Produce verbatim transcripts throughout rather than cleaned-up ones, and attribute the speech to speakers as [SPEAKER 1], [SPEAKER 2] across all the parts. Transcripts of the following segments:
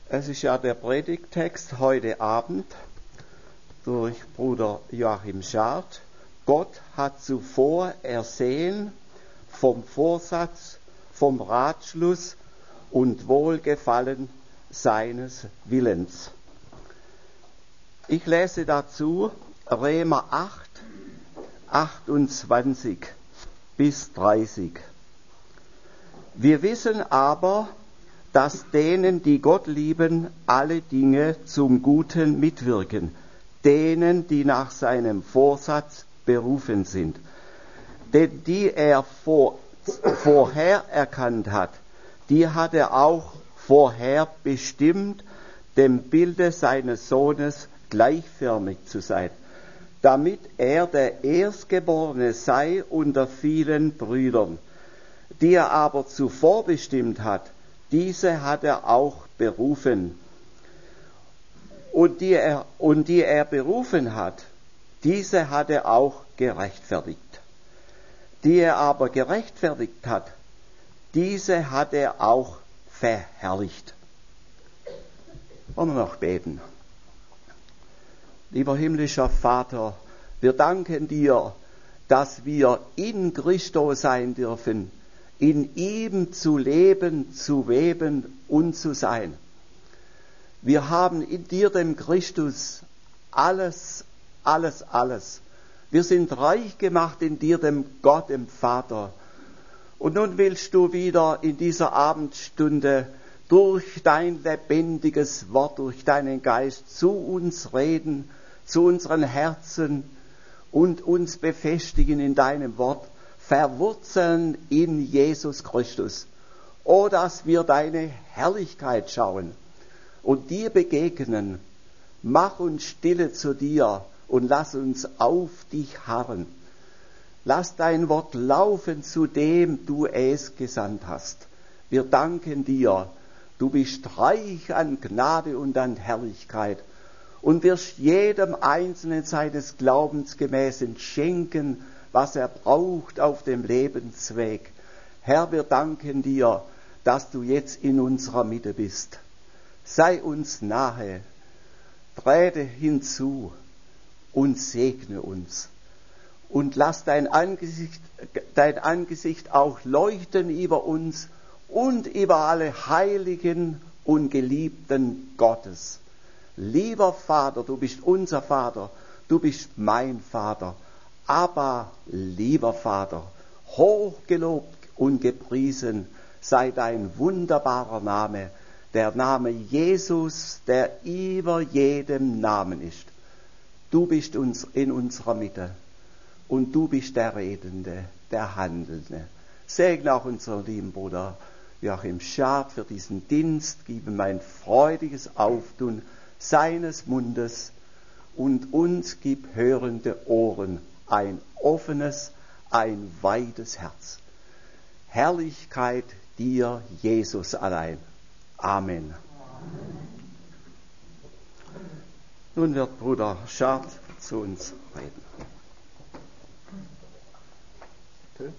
[SPEAKER 1] Es ist ja der Predigttext heute Abend durch Bruder Joachim Schad. Gott hat zuvor ersehen vom Vorsatz, vom Ratschluss und Wohlgefallen seines Willens. Ich lese dazu Römer acht, achtundzwanzig bis dreißig. Wir wissen aber, dass denen, die Gott lieben, alle Dinge zum Guten mitwirken, denen, die nach seinem Vorsatz berufen sind. Denn die er vor, vorher erkannt hat, die hat er auch vorher bestimmt, dem Bilde seines Sohnes gleichförmig zu sein, damit er der Erstgeborene sei unter vielen Brüdern. Die er aber zuvor bestimmt hat, diese hat er auch berufen. Und die er, und die er berufen hat, diese hat er auch gerechtfertigt. Die er aber gerechtfertigt hat, diese hat er auch verherrlicht. Wollen wir noch beten? Lieber himmlischer Vater, wir danken dir, dass wir in Christus sein dürfen, in ihm zu leben, zu weben und zu sein. Wir haben in dir, dem Christus, alles, alles, alles. Wir sind reich gemacht in dir, dem Gott, dem Vater. Und nun willst du wieder in dieser Abendstunde durch dein lebendiges Wort, durch deinen Geist zu uns reden, zu unseren Herzen und uns befestigen in deinem Wort, verwurzeln in Jesus Christus, o dass wir deine Herrlichkeit schauen und dir begegnen. Mach uns stille zu dir und lass uns auf dich harren. Lass dein Wort laufen, zu dem du es gesandt hast. Wir danken dir, du bist reich an Gnade und an Herrlichkeit und wirst jedem Einzelnen seines Glaubens gemäß schenken, was er braucht auf dem Lebensweg. Herr, wir danken dir, dass du jetzt in unserer Mitte bist. Sei uns nahe, trete hinzu und segne uns. Und lass dein Angesicht, dein Angesicht auch leuchten über uns und über alle Heiligen und Geliebten Gottes. Lieber Vater, du bist unser Vater, du bist mein Vater. Aber, lieber Vater, hochgelobt und gepriesen sei dein wunderbarer Name, der Name Jesus, der über jedem Namen ist. Du bist uns in unserer Mitte und du bist der Redende, der Handelnde. Segne auch unseren lieben Bruder Joachim Schad für diesen Dienst, gib ihm ein freudiges Auftun seines Mundes und uns gib hörende Ohren, ein offenes, ein weites Herz. Herrlichkeit dir, Jesus allein. Amen. Amen. Nun wird Bruder Schad zu uns reden. Okay.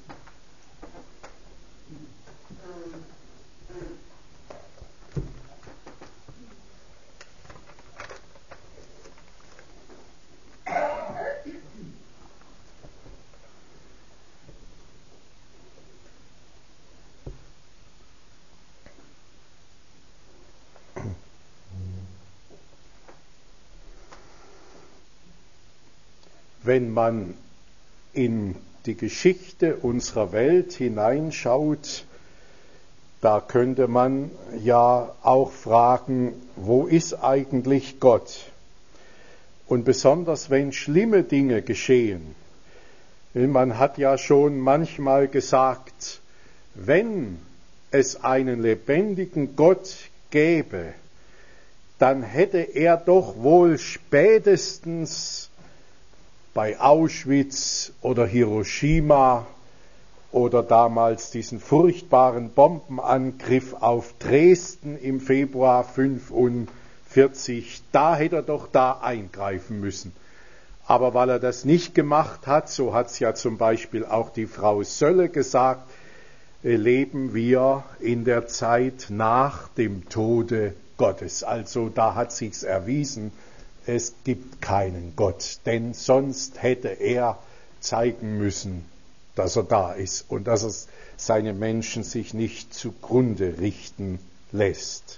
[SPEAKER 2] Wenn man in die Geschichte unserer Welt hineinschaut, da könnte man ja auch fragen, wo ist eigentlich Gott? Und besonders wenn schlimme Dinge geschehen. Man hat ja schon manchmal gesagt, wenn es einen lebendigen Gott gäbe, dann hätte er doch wohl spätestens bei Auschwitz oder Hiroshima oder damals diesen furchtbaren Bombenangriff auf Dresden im Februar fünfundvierzig, da hätte er doch da eingreifen müssen. Aber weil er das nicht gemacht hat, so hat es ja zum Beispiel auch die Frau Sölle gesagt, leben wir in der Zeit nach dem Tode Gottes. Also da hat sich's erwiesen, es gibt keinen Gott, denn sonst hätte er zeigen müssen, dass er da ist und dass er seine Menschen sich nicht zugrunde richten lässt.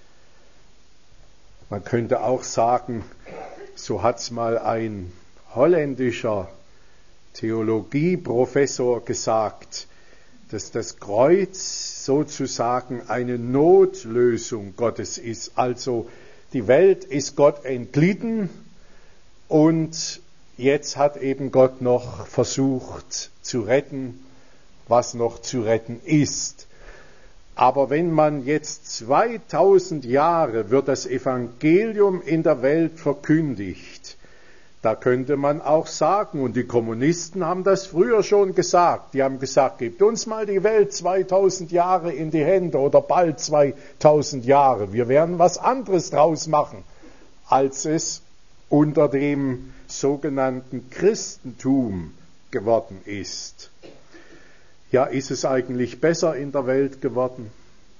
[SPEAKER 2] Man könnte auch sagen, so hat's mal ein holländischer Theologieprofessor gesagt, dass das Kreuz sozusagen eine Notlösung Gottes ist. Also die Welt ist Gott entglitten und jetzt hat eben Gott noch versucht zu retten, was noch zu retten ist. Aber wenn man jetzt zweitausend Jahre wird das Evangelium in der Welt verkündigt, da könnte man auch sagen, und die Kommunisten haben das früher schon gesagt, die haben gesagt, gebt uns mal die Welt zweitausend Jahre in die Hände oder bald zweitausend Jahre. Wir werden was anderes draus machen, als es unter dem sogenannten Christentum geworden ist. Ja, ist es eigentlich besser in der Welt geworden?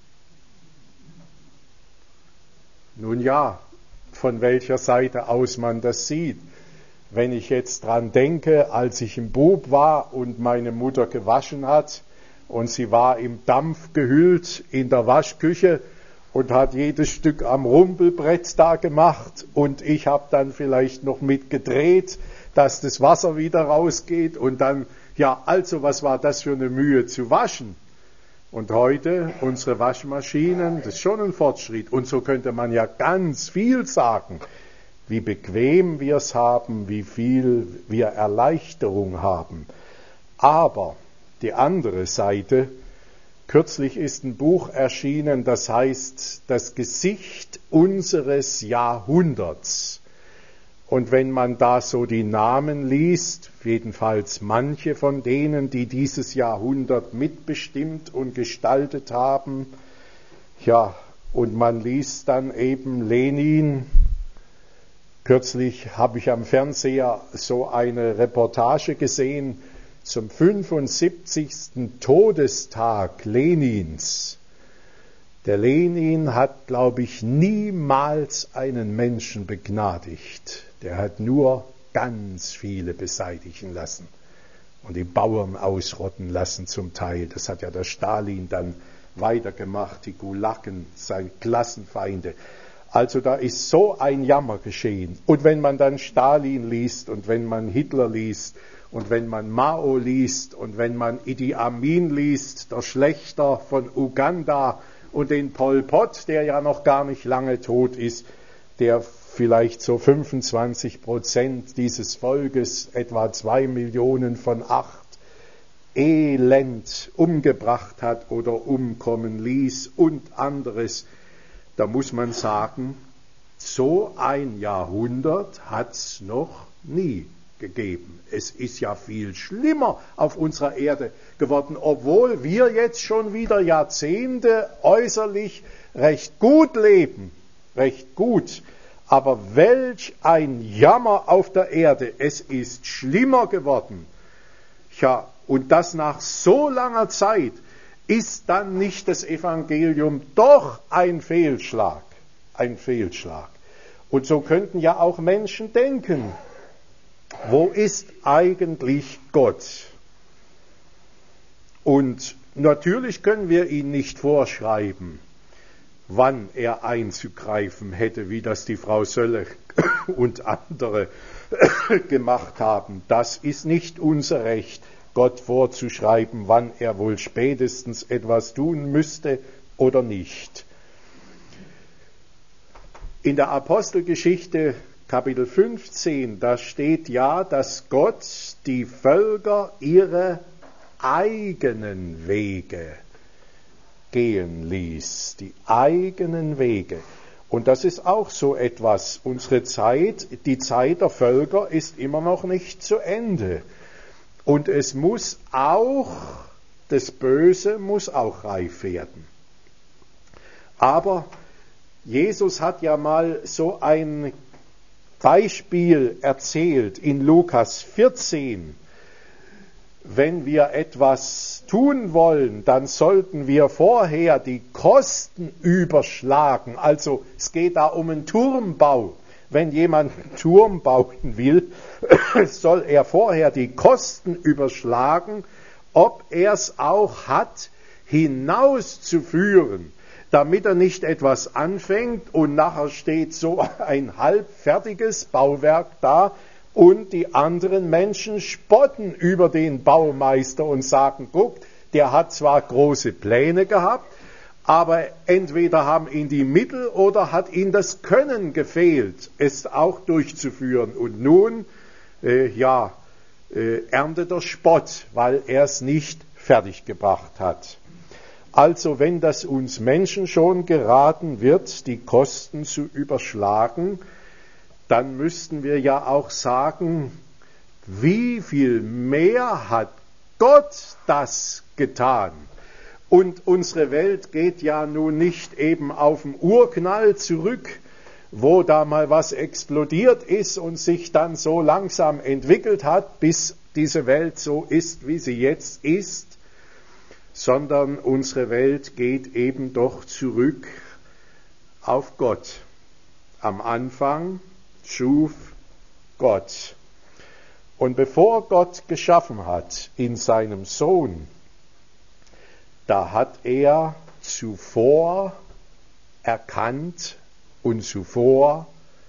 [SPEAKER 2] Nun ja, von welcher Seite aus man das sieht. Wenn ich jetzt dran denke, als ich ein Bub war und meine Mutter gewaschen hat und sie war im Dampf gehüllt in der Waschküche und hat jedes Stück am Rumpelbrett da gemacht und ich habe dann vielleicht noch mitgedreht, dass das Wasser wieder rausgeht und dann, ja, also was war das für eine Mühe zu waschen? Und heute unsere Waschmaschinen, das ist schon ein Fortschritt und so könnte man ja ganz viel sagen, wie bequem wir es haben, wie viel wir Erleichterung haben. Aber die andere Seite, kürzlich ist ein Buch erschienen, das heißt Das Gesicht unseres Jahrhunderts. Und wenn man da so die Namen liest, jedenfalls manche von denen, die dieses Jahrhundert mitbestimmt und gestaltet haben, ja, und man liest dann eben Lenin. Kürzlich habe ich am Fernseher so eine Reportage gesehen zum fünfundsiebzigsten Todestag Lenins. Der Lenin hat, glaube ich, niemals einen Menschen begnadigt. Der hat nur ganz viele beseitigen lassen und die Bauern ausrotten lassen zum Teil. Das hat ja der Stalin dann weitergemacht, die Gulagen, seine Klassenfeinde. Also da ist so ein Jammer geschehen. Und wenn man dann Stalin liest und wenn man Hitler liest und wenn man Mao liest und wenn man Idi Amin liest, der Schlächter von Uganda und den Pol Pot, der ja noch gar nicht lange tot ist, der vielleicht so fünfundzwanzig Prozent dieses Volkes, etwa zwei Millionen von acht, elend umgebracht hat oder umkommen ließ und anderes. Da muss man sagen, so ein Jahrhundert hat's noch nie gegeben. Es ist ja viel schlimmer auf unserer Erde geworden, obwohl wir jetzt schon wieder Jahrzehnte äußerlich recht gut leben, recht gut. Aber welch ein Jammer auf der Erde, es ist schlimmer geworden. Ja, und das nach so langer Zeit. Ist dann nicht das Evangelium doch ein Fehlschlag? Ein Fehlschlag. Und so könnten ja auch Menschen denken, wo ist eigentlich Gott? Und natürlich können wir ihn nicht vorschreiben, wann er einzugreifen hätte, wie das die Frau Sölle und andere gemacht haben. Das ist nicht unser Recht, Gott vorzuschreiben, wann er wohl spätestens etwas tun müsste oder nicht. In der Apostelgeschichte Kapitel fünfzehn, da steht ja, dass Gott die Völker ihre eigenen Wege gehen ließ, die eigenen Wege. Und das ist auch so etwas. Unsere Zeit, die Zeit der Völker ist immer noch nicht zu Ende. Und es muss auch, das Böse muss auch reif werden. Aber Jesus hat ja mal so ein Beispiel erzählt in Lukas vierzehn. wenn wir etwas tun wollen, dann sollten wir vorher die Kosten überschlagen. Also es geht da um einen Turmbau. Wenn jemand einen Turm bauen will, soll er vorher die Kosten überschlagen, ob er es auch hat, hinauszuführen, damit er nicht etwas anfängt und nachher steht so ein halbfertiges Bauwerk da und die anderen Menschen spotten über den Baumeister und sagen, guck, der hat zwar große Pläne gehabt, aber entweder haben ihn die Mittel oder hat ihm das Können gefehlt, es auch durchzuführen. Und nun, äh, ja, äh, erntet er Spott, weil er es nicht fertiggebracht hat. Also wenn das uns Menschen schon geraten wird, die Kosten zu überschlagen, dann müssten wir ja auch sagen, wie viel mehr hat Gott das getan? Und unsere Welt geht ja nun nicht eben auf den Urknall zurück, wo da mal was explodiert ist und sich dann so langsam entwickelt hat, bis diese Welt so ist, wie sie jetzt ist, sondern unsere Welt geht eben doch zurück auf Gott. Am Anfang schuf Gott. Und bevor Gott geschaffen hat in seinem Sohn, da hat er zuvor erkannt und zuvor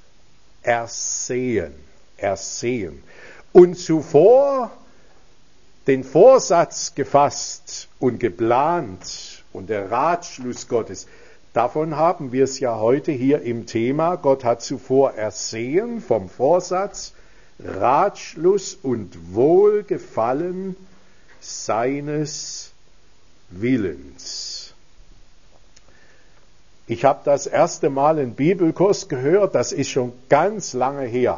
[SPEAKER 2] ersehen, ersehen und zuvor den Vorsatz gefasst und geplant und der Ratschluss Gottes. Davon haben wir es ja heute hier im Thema. Gott hat zuvor ersehen vom Vorsatz, Ratschluss und Wohlgefallen seines Willens. Ich habe das erste Mal einen Bibelkurs gehört, das ist schon ganz lange her.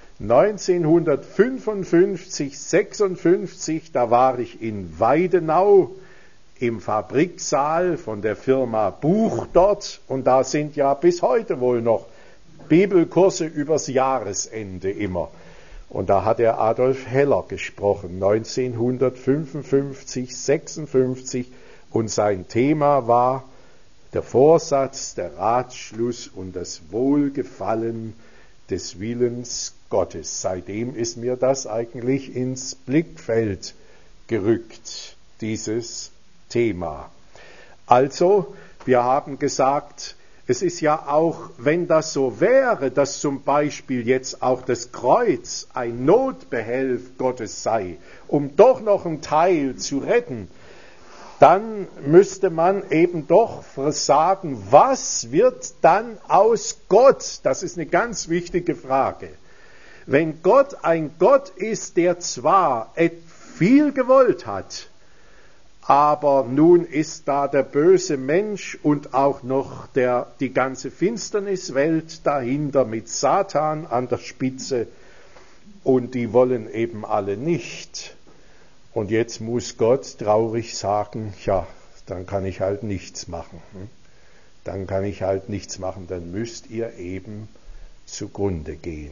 [SPEAKER 2] neunzehnhundertfünfundfünfzig, sechsundfünfzig, da war ich in Weidenau im Fabriksaal von der Firma Buch dort und da sind ja bis heute wohl noch Bibelkurse übers Jahresende immer. Und da hat der Adolf Heller gesprochen, neunzehnhundertfünfundfünfzig, sechsundfünfzig und sein Thema war der Vorsatz, der Ratschluss und das Wohlgefallen des Willens Gottes. Seitdem ist mir das eigentlich ins Blickfeld gerückt, dieses Thema. Also, wir haben gesagt, es ist ja auch, wenn das so wäre, dass zum Beispiel jetzt auch das Kreuz ein Notbehelf Gottes sei, um doch noch einen Teil zu retten, dann müsste man eben doch sagen, was wird dann aus Gott? Das ist eine ganz wichtige Frage. Wenn Gott ein Gott ist, der zwar viel gewollt hat, aber nun ist da der böse Mensch und auch noch der, die ganze Finsterniswelt dahinter mit Satan an der Spitze und die wollen eben alle nicht. Und jetzt muss Gott traurig sagen, ja, dann kann ich halt nichts machen. Dann kann ich halt nichts machen, dann müsst ihr eben zugrunde gehen.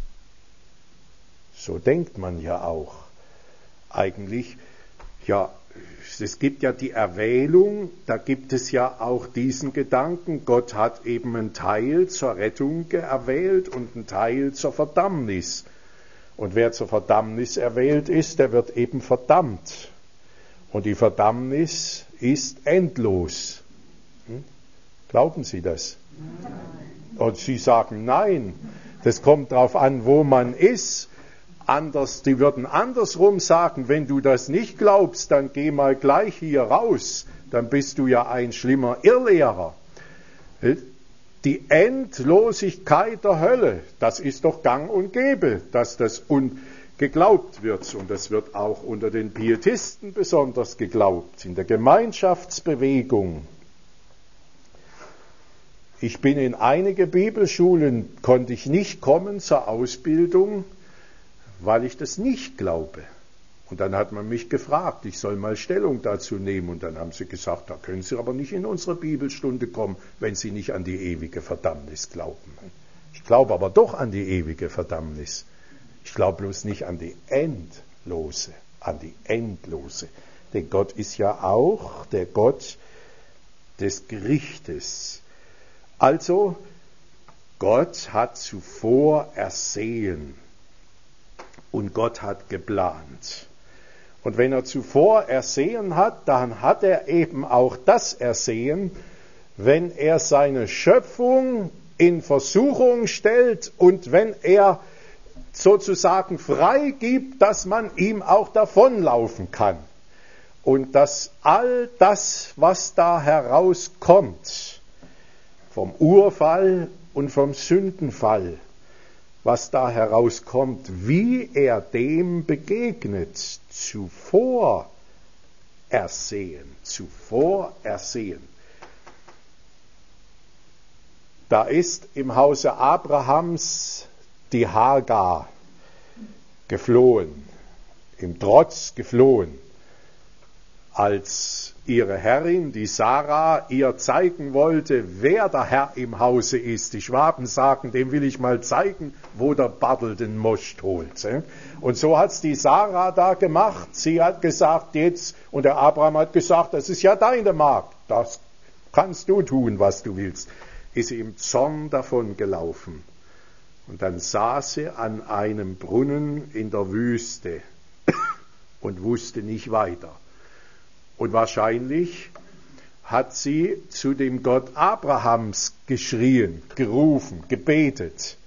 [SPEAKER 2] So denkt man ja auch. Eigentlich, ja, es gibt ja die Erwählung, da gibt es ja auch diesen Gedanken, Gott hat eben einen Teil zur Rettung erwählt und einen Teil zur Verdammnis. Und wer zur Verdammnis erwählt ist, der wird eben verdammt. Und die Verdammnis ist endlos. Hm? Glauben Sie das? Nein. Und Sie sagen nein. Das kommt darauf an, wo man ist. Anders, die würden andersrum sagen, wenn du das nicht glaubst, dann geh mal gleich hier raus. Dann bist du ja ein schlimmer Irrlehrer. Die Endlosigkeit der Hölle, das ist doch gang und gäbe, dass das geglaubt wird. Und das wird auch unter den Pietisten besonders geglaubt, in der Gemeinschaftsbewegung. Ich bin in einige Bibelschulen, konnte ich nicht kommen zur Ausbildung, weil ich das nicht glaube. Und dann hat man mich gefragt, ich soll mal Stellung dazu nehmen. Und dann haben sie gesagt, da können Sie aber nicht in unsere Bibelstunde kommen, wenn Sie nicht an die ewige Verdammnis glauben. Ich glaube aber doch an die ewige Verdammnis. Ich glaube bloß nicht an die endlose an die endlose. Denn Gott ist ja auch der Gott des Gerichtes. Also, Gott hat zuvor ersehen und Gott hat geplant. Und wenn er zuvor ersehen hat, dann hat er eben auch das ersehen, wenn er seine Schöpfung in Versuchung stellt und wenn er sozusagen freigibt, dass man ihm auch davonlaufen kann. Und dass all das, was da herauskommt, vom Urfall und vom Sündenfall, was da herauskommt, wie er dem begegnet, zuvor ersehen, zuvor ersehen. Da ist im Hause Abrahams die Hagar geflohen, im Trotz geflohen, als ihre Herrin, die Sarah, ihr zeigen wollte, wer der Herr im Hause ist. Die Schwaben sagen, dem will ich mal zeigen, wo der Bartel den Most holt. Und so hat's die Sarah da gemacht. Sie hat gesagt, jetzt, und der Abraham hat gesagt, das ist ja deine Magd, das kannst du tun, was du willst. Ist sie im Zorn davon gelaufen. Und dann saß sie an einem Brunnen in der Wüste und wusste nicht weiter. Und wahrscheinlich hat sie zu dem Gott Abrahams geschrien, gerufen, gebetet.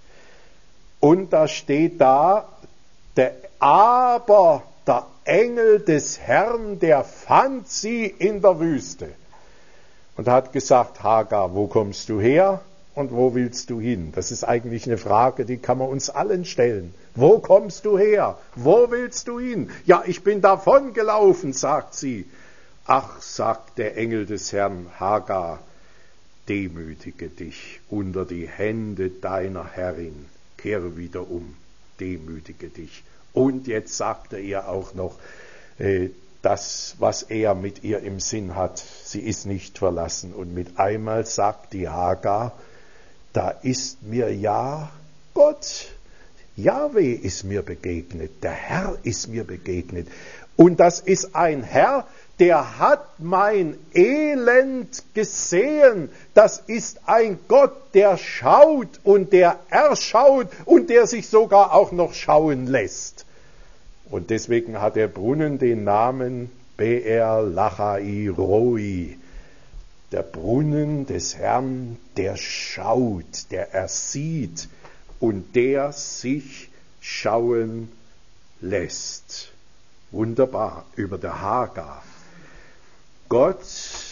[SPEAKER 2] Und da steht da, der, aber der Engel des Herrn, der fand sie in der Wüste. Und hat gesagt, Hagar, wo kommst du her und wo willst du hin? Das ist eigentlich eine Frage, die kann man uns allen stellen. Wo kommst du her? Wo willst du hin? Ja, ich bin davon gelaufen, sagt sie. Ach, sagt der Engel des Herrn, Hagar, demütige dich unter die Hände deiner Herrin, kehre wieder um, demütige dich. Und jetzt sagt er ihr auch noch, äh, das, was er mit ihr im Sinn hat, sie ist nicht verlassen. Und mit einmal sagt die Hagar, da ist mir ja Gott, Jahwe ist mir begegnet, der Herr ist mir begegnet. Und das ist ein Herr, der hat mein Elend gesehen. Das ist ein Gott, der schaut und der erschaut und der sich sogar auch noch schauen lässt. Und deswegen hat der Brunnen den Namen Be'er Lachai Roi. Der Brunnen des Herrn, der schaut, der ersieht und der sich schauen lässt. Wunderbar, über der Hagar. Gott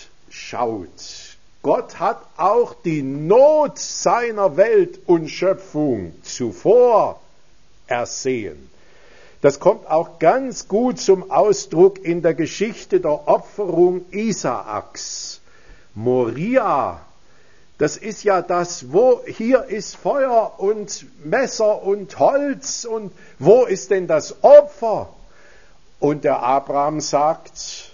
[SPEAKER 2] schaut. Gott hat auch die Not seiner Welt und Schöpfung zuvor ersehen. Das kommt auch ganz gut zum Ausdruck in der Geschichte der Opferung Isaaks. Moria, das ist ja das, wo hier ist Feuer und Messer und Holz und wo ist denn das Opfer? Und der Abraham sagt,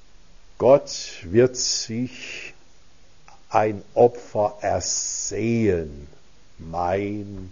[SPEAKER 2] Gott wird sich ein Opfer ersehen, mein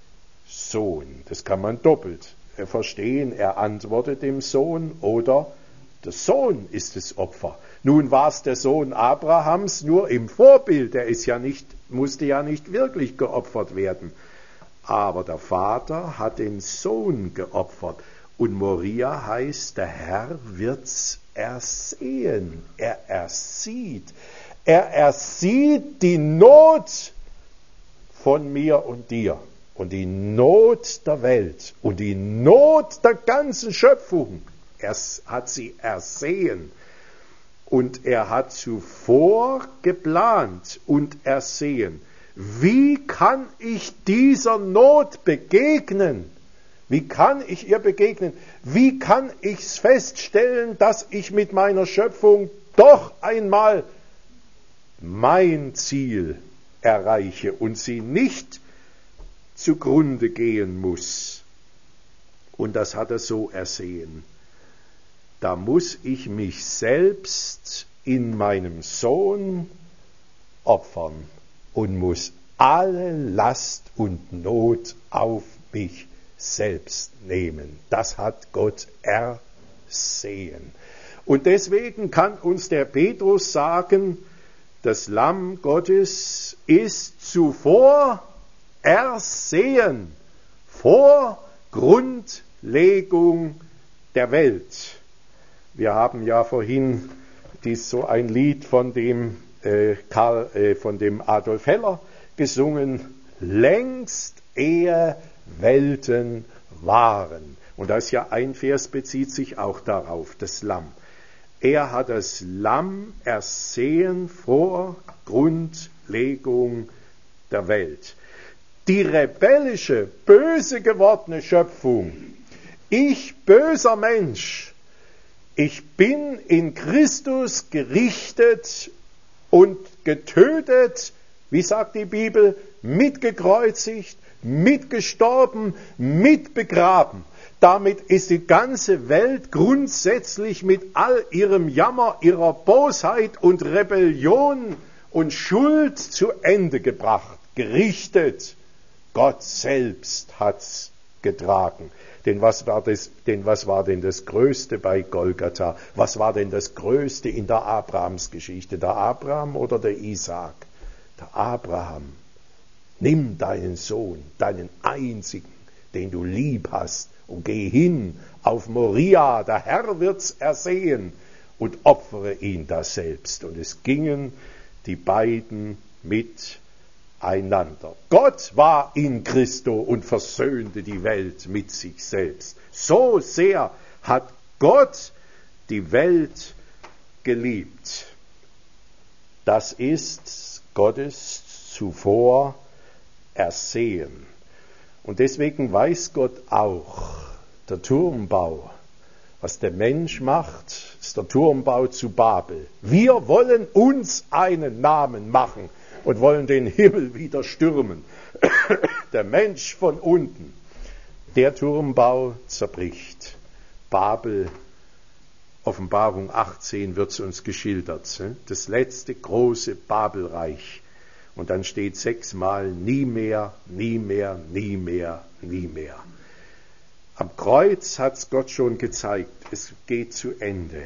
[SPEAKER 2] Sohn. Das kann man doppelt verstehen. Er antwortet dem Sohn oder der Sohn ist das Opfer. Nun war es der Sohn Abrahams nur im Vorbild. Er ist ja nicht, musste ja nicht wirklich geopfert werden. Aber der Vater hat den Sohn geopfert. Und Moria heißt, der Herr wird's ersehen. Er ersieht. Er ersieht die Not von mir und dir. Und die Not der Welt und die Not der ganzen Schöpfung, er hat sie ersehen. Und er hat zuvor geplant und ersehen. Wie kann ich dieser Not begegnen? Wie kann ich ihr begegnen? Wie kann ich feststellen, dass ich mit meiner Schöpfung doch einmal mein Ziel erreiche und sie nicht zugrunde gehen muss? Und das hat er so ersehen. Da muss ich mich selbst in meinem Sohn opfern und muss alle Last und Not auf mich selbst nehmen. Das hat Gott ersehen. Und deswegen kann uns der Petrus sagen, das Lamm Gottes ist zuvor ersehen, vor Grundlegung der Welt. Wir haben ja vorhin dies so ein Lied von dem, äh, Karl, äh, von dem Adolf Heller gesungen, längst ehe Welten waren. Und das ist ja ein Vers, bezieht sich auch darauf, das Lamm. Er hat das Lamm ersehen vor Grundlegung der Welt. Die rebellische, böse gewordene Schöpfung, ich böser Mensch, ich bin in Christus gerichtet und getötet, wie sagt die Bibel, mitgekreuzigt, mitgestorben, mitbegraben. Damit ist die ganze Welt grundsätzlich mit all ihrem Jammer, ihrer Bosheit und Rebellion und Schuld zu Ende gebracht, gerichtet. Gott selbst hat's getragen. Denn was war das, denn was war denn das Größte bei Golgatha? Was war denn das Größte in der Abrahamsgeschichte? Der Abraham oder der Isaak? Der Abraham. Nimm deinen Sohn, deinen einzigen, den du lieb hast, und geh hin auf Moria, der Herr wird's ersehen, und opfere ihn da selbst. Und es gingen die beiden miteinander. Gott war in Christo und versöhnte die Welt mit sich selbst. So sehr hat Gott die Welt geliebt. Das ist Gottes zuvor Ersehen. Und deswegen weiß Gott auch, der Turmbau, was der Mensch macht, ist der Turmbau zu Babel. Wir wollen uns einen Namen machen und wollen den Himmel wieder stürmen. Der Mensch von unten, der Turmbau zerbricht. Babel, Offenbarung achtzehn wird es uns geschildert, das letzte große Babelreich. Und dann steht sechsmal nie mehr, nie mehr, nie mehr, nie mehr. Am Kreuz hat es Gott schon gezeigt, es geht zu Ende.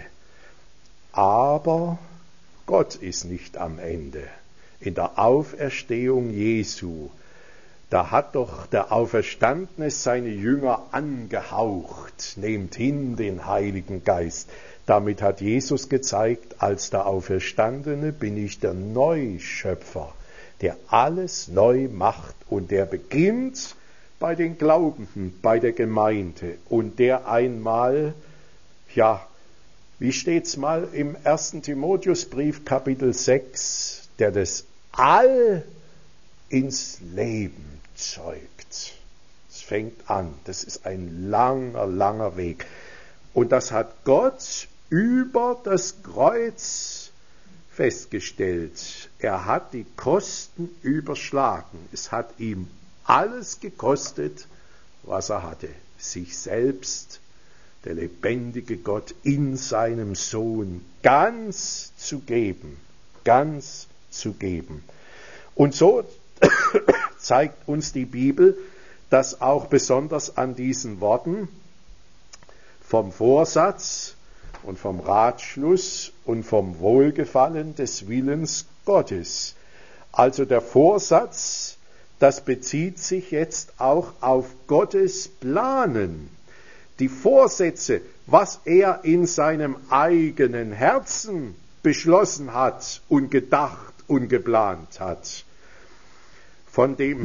[SPEAKER 2] Aber Gott ist nicht am Ende. In der Auferstehung Jesu, da hat doch der Auferstandene seine Jünger angehaucht, nehmt hin den Heiligen Geist. Damit hat Jesus gezeigt, als der Auferstandene bin ich der Neuschöpfer, der alles neu macht und der beginnt bei den Glaubenden, bei der Gemeinde und der einmal, ja, wie steht's mal im ersten Timotheusbrief Kapitel sechs, der das All ins Leben zeugt. Es fängt an, das ist ein langer, langer Weg. Und das hat Gott über das Kreuz festgestellt. Er hat die Kosten überschlagen. Es hat ihm alles gekostet, was er hatte. Sich selbst, der lebendige Gott, in seinem Sohn ganz zu geben. Ganz zu geben. Und so zeigt uns die Bibel, dass auch besonders an diesen Worten vom Vorsatz und vom Ratschluss und vom Wohlgefallen des Willens Gottes. Also der Vorsatz, das bezieht sich jetzt auch auf Gottes Planen. Die Vorsätze, was er in seinem eigenen Herzen beschlossen hat und gedacht und geplant hat. Von dem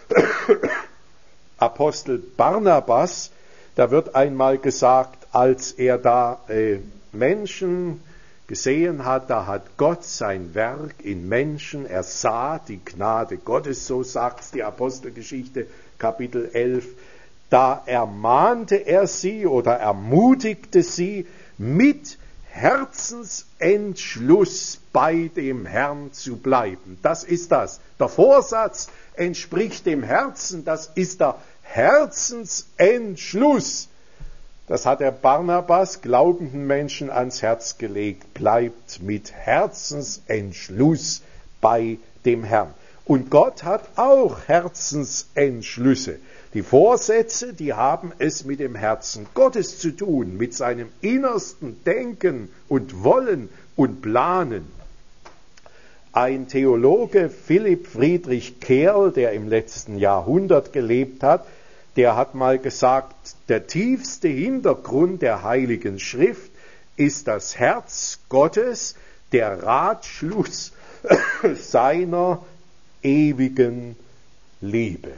[SPEAKER 2] Apostel Barnabas, da wird einmal gesagt, als er da äh, Menschen gesehen hat, da hat Gott sein Werk in Menschen, er sah die Gnade Gottes, so sagt die Apostelgeschichte Kapitel elf, da ermahnte er sie oder ermutigte sie mit Herzensentschluss bei dem Herrn zu bleiben. Das ist das. Der Vorsatz entspricht dem Herzen, das ist der Herzensentschluss. Das hat der Barnabas glaubenden Menschen ans Herz gelegt. Bleibt mit Herzensentschluss bei dem Herrn. Und Gott hat auch Herzensentschlüsse. Die Vorsätze, die haben es mit dem Herzen Gottes zu tun, mit seinem innersten Denken und Wollen und Planen. Ein Theologe, Philipp Friedrich Kerl, der im letzten Jahrhundert gelebt hat, der hat mal gesagt, der tiefste Hintergrund der Heiligen Schrift ist das Herz Gottes, der Ratschluss seiner ewigen Liebe.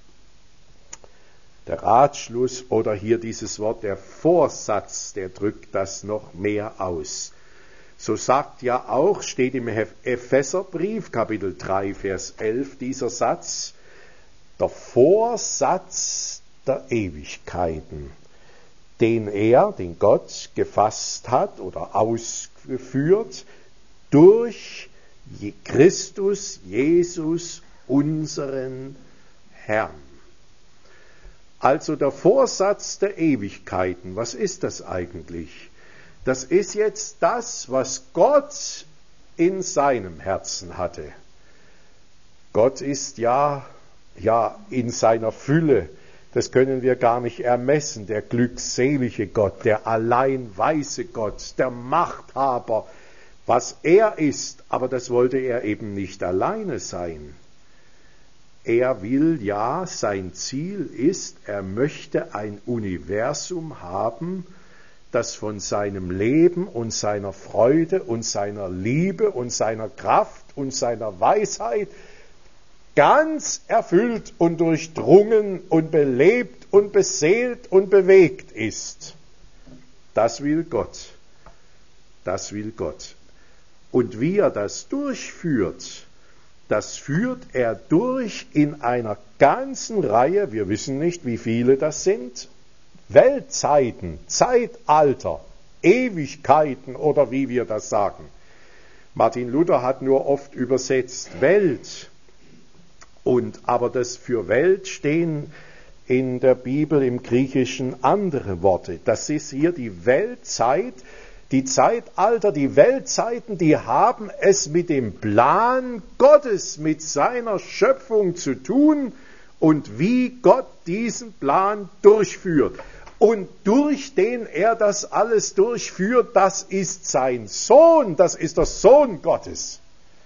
[SPEAKER 2] Der Ratschluss oder hier dieses Wort, der Vorsatz, der drückt das noch mehr aus. So sagt ja auch, steht im Epheserbrief, Kapitel drei, Vers elf, dieser Satz, der Vorsatz der Ewigkeiten, den er, den Gott gefasst hat oder ausgeführt durch Christus Jesus, unseren Herrn. Also der Vorsatz der Ewigkeiten, was ist das eigentlich? Das ist jetzt das, was Gott in seinem Herzen hatte. Gott ist ja, ja in seiner Fülle, das können wir gar nicht ermessen, der glückselige Gott, der allein weise Gott, der Machthaber, was er ist, aber das wollte er eben nicht alleine sein. Er will, ja, sein Ziel ist, er möchte ein Universum haben, das von seinem Leben und seiner Freude und seiner Liebe und seiner Kraft und seiner Weisheit ganz erfüllt und durchdrungen und belebt und beseelt und bewegt ist. Das will Gott. Das will Gott. Und wie er das durchführt, das führt er durch in einer ganzen Reihe, wir wissen nicht, wie viele das sind, Weltzeiten, Zeitalter, Ewigkeiten oder wie wir das sagen. Martin Luther hat nur oft übersetzt Welt. Und aber das für Welt stehen in der Bibel im Griechischen andere Worte. Das ist hier die Weltzeit, die Zeitalter, die Weltzeiten, die haben es mit dem Plan Gottes, mit seiner Schöpfung zu tun und wie Gott diesen Plan durchführt. Und durch den er das alles durchführt, das ist sein Sohn, das ist der Sohn Gottes.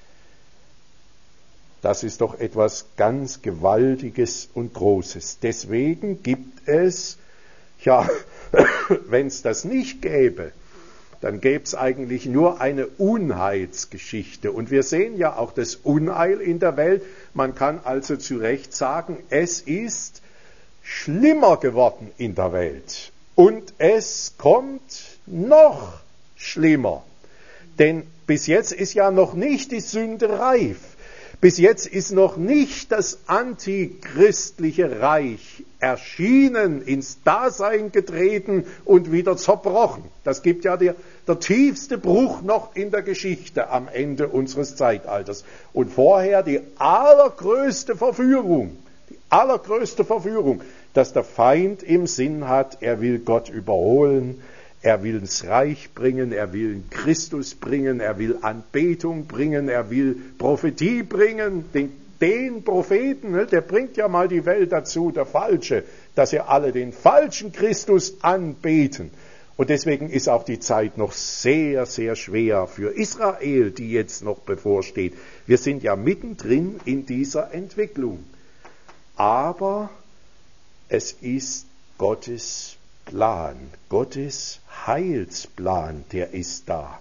[SPEAKER 2] Das ist doch etwas ganz Gewaltiges und Großes. Deswegen gibt es, ja, wenn es das nicht gäbe, dann gäbe es eigentlich nur eine Unheilsgeschichte. Und wir sehen ja auch das Unheil in der Welt. Man kann also zu Recht sagen, es ist schlimmer geworden in der Welt. Und es kommt noch schlimmer. Denn bis jetzt ist ja noch nicht die Sünde reif. Bis jetzt ist noch nicht das antichristliche Reich erschienen, ins Dasein getreten und wieder zerbrochen. Das gibt ja der, der tiefste Bruch noch in der Geschichte am Ende unseres Zeitalters. Und vorher die allergrößte Verführung, die allergrößte Verführung, dass der Feind im Sinn hat, er will Gott überholen, er will ins Reich bringen, er will Christus bringen, er will Anbetung bringen, er will Prophetie bringen, den, den Propheten, ne, der bringt ja mal die Welt dazu, der Falsche, dass sie alle den falschen Christus anbeten. Und deswegen ist auch die Zeit noch sehr, sehr schwer für Israel, die jetzt noch bevorsteht. Wir sind ja mittendrin in dieser Entwicklung. Aber es ist Gottes Plan, Gottes Heilsplan, der ist da.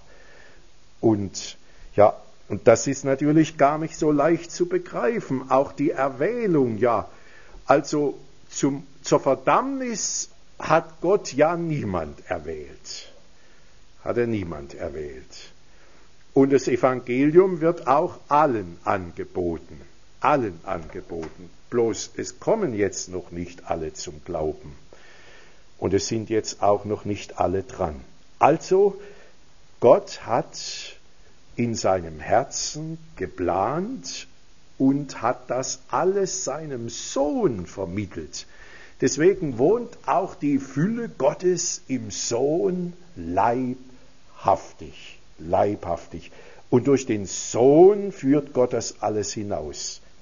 [SPEAKER 2] Und ja, und das ist natürlich gar nicht so leicht zu begreifen. Auch die Erwählung, ja. Also zum, zur Verdammnis hat Gott ja niemand erwählt. Hat er niemand erwählt. Und das Evangelium wird auch allen angeboten. Allen angeboten. Bloß es kommen jetzt noch nicht alle zum Glauben. Und es sind jetzt auch noch nicht alle dran. Also, Gott hat in seinem Herzen geplant und hat das alles seinem Sohn vermittelt. Deswegen wohnt auch die Fülle Gottes im Sohn leibhaftig. Leibhaftig. Und durch den Sohn führt Gott das alles hinaus.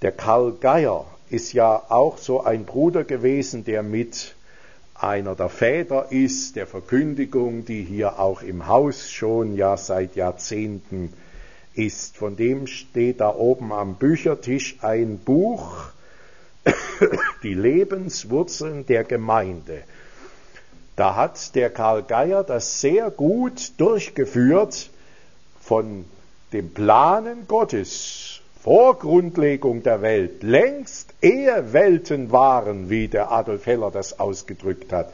[SPEAKER 2] Der Karl Geier ist ja auch so ein Bruder gewesen, der mit einer der Väter ist, der Verkündigung, die hier auch im Haus schon ja seit Jahrzehnten ist. Von dem steht da oben am Büchertisch ein Buch, Die Lebenswurzeln der Gemeinde. Da hat der Karl Geier das sehr gut durchgeführt von dem Planen Gottes vor Grundlegung der Welt, längst ehe Welten waren, wie der Adolf Heller das ausgedrückt hat,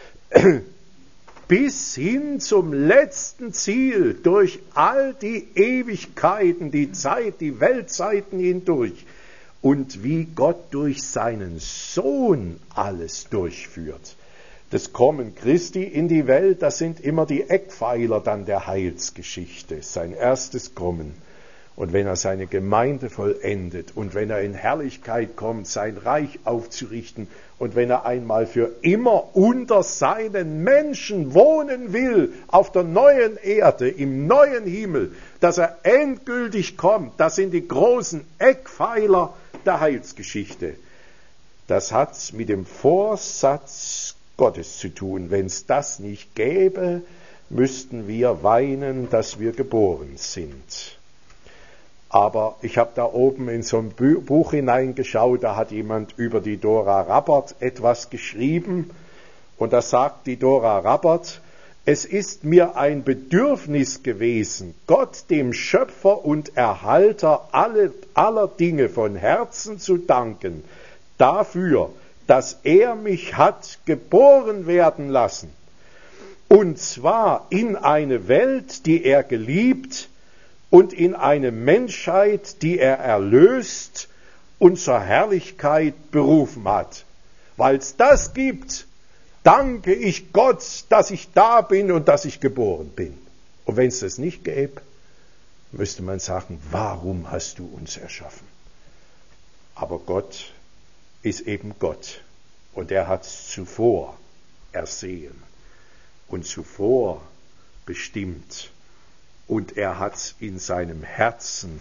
[SPEAKER 2] bis hin zum letzten Ziel, durch all die Ewigkeiten, die Zeit, die Weltzeiten hindurch, und wie Gott durch seinen Sohn alles durchführt. Das Kommen Christi in die Welt, das sind immer die Eckpfeiler dann der Heilsgeschichte, sein erstes Kommen. Und wenn er seine Gemeinde vollendet und wenn er in Herrlichkeit kommt, sein Reich aufzurichten und wenn er einmal für immer unter seinen Menschen wohnen will, auf der neuen Erde, im neuen Himmel, dass er endgültig kommt, das sind die großen Eckpfeiler der Heilsgeschichte. Das hat mit dem Vorsatz Gottes zu tun. Wenn es das nicht gäbe, müssten wir weinen, dass wir geboren sind. Aber ich habe da oben in so ein Buch hineingeschaut, da hat jemand über die Dora Rabbert etwas geschrieben. Und da sagt die Dora Rabbert, es ist mir ein Bedürfnis gewesen, Gott, dem Schöpfer und Erhalter aller, aller Dinge von Herzen zu danken, dafür, dass er mich hat geboren werden lassen. Und zwar in eine Welt, die er geliebt und in eine Menschheit, die er erlöst und zur Herrlichkeit berufen hat. Weil es das gibt, danke ich Gott, dass ich da bin und dass ich geboren bin. Und wenn es das nicht gäbe, müsste man sagen, warum hast du uns erschaffen? Aber Gott ist eben Gott und er hat es zuvor ersehen und zuvor bestimmt. Und er hat es in seinem Herzen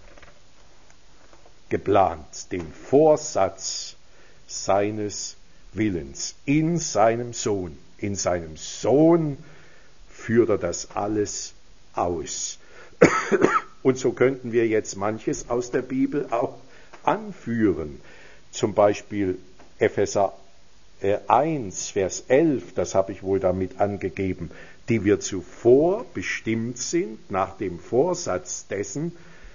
[SPEAKER 2] geplant, den Vorsatz seines Willens in seinem Sohn. In seinem Sohn führt er das alles aus. Und so könnten wir jetzt manches aus der Bibel auch anführen. Zum Beispiel Epheser eins, Vers elf, das habe ich wohl damit angegeben, die wir zuvor bestimmt sind, nach dem Vorsatz dessen,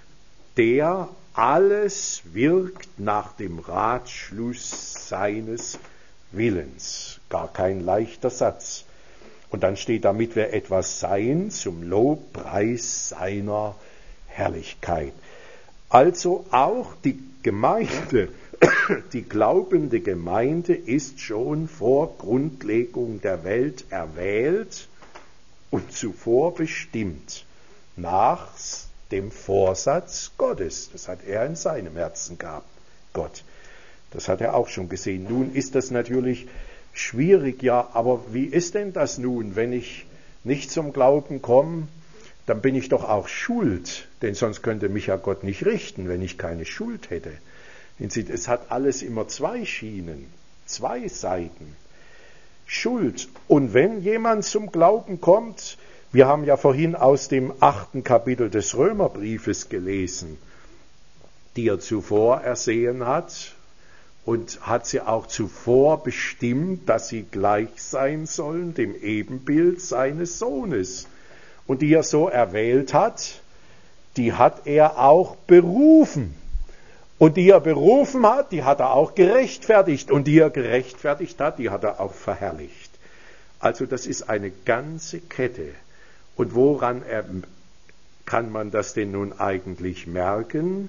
[SPEAKER 2] der alles wirkt nach dem Ratschluss seines Willens. Gar kein leichter Satz. Und dann steht, damit wir etwas sein zum Lobpreis seiner Herrlichkeit. Also auch die Gemeinde, die glaubende Gemeinde ist schon vor Grundlegung der Welt erwählt und zuvor bestimmt nach dem Vorsatz Gottes. Das hat er in seinem Herzen gehabt, Gott. Das hat er auch schon gesehen. Nun ist das natürlich schwierig, ja, aber wie ist denn das nun, wenn ich nicht zum Glauben komme, dann bin ich doch auch schuld, denn sonst könnte mich ja Gott nicht richten, wenn ich keine Schuld hätte. Es hat alles immer zwei Schienen, zwei Seiten. Schuld. Und wenn jemand zum Glauben kommt, wir haben ja vorhin aus dem achten Kapitel des Römerbriefes gelesen, die er zuvor ersehen hat und hat sie auch zuvor bestimmt, dass sie gleich sein sollen dem Ebenbild seines Sohnes. Und die er so erwählt hat, die hat er auch berufen. Und die er berufen hat, die hat er auch gerechtfertigt. Und die er gerechtfertigt hat, die hat er auch verherrlicht. Also das ist eine ganze Kette. Und woran er, kann man das denn nun eigentlich merken?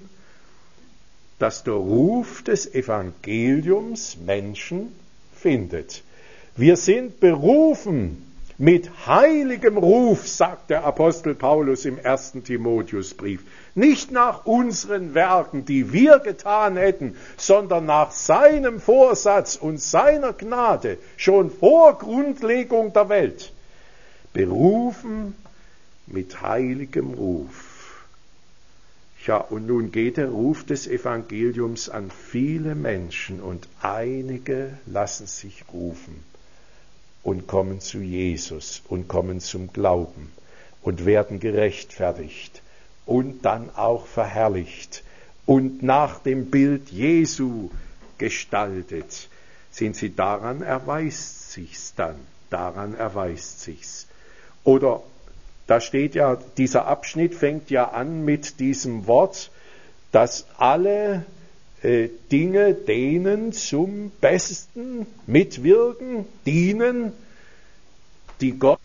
[SPEAKER 2] Dass der Ruf des Evangeliums Menschen findet. Wir sind berufen mit heiligem Ruf, sagt der Apostel Paulus im ersten Timotheusbrief. Nicht nach unseren Werken, die wir getan hätten, sondern nach seinem Vorsatz und seiner Gnade, schon vor Grundlegung der Welt. Berufen mit heiligem Ruf. Ja, und nun geht der Ruf des Evangeliums an viele Menschen und einige lassen sich rufen und kommen zu Jesus und kommen zum Glauben und werden gerechtfertigt und dann auch verherrlicht und nach dem Bild Jesu gestaltet. Sind sie, daran erweist sich's dann, daran erweist sich's. Oder da steht ja, dieser Abschnitt fängt ja an mit diesem Wort, dass alle äh, Dinge denen zum Besten mitwirken, dienen, die Gott,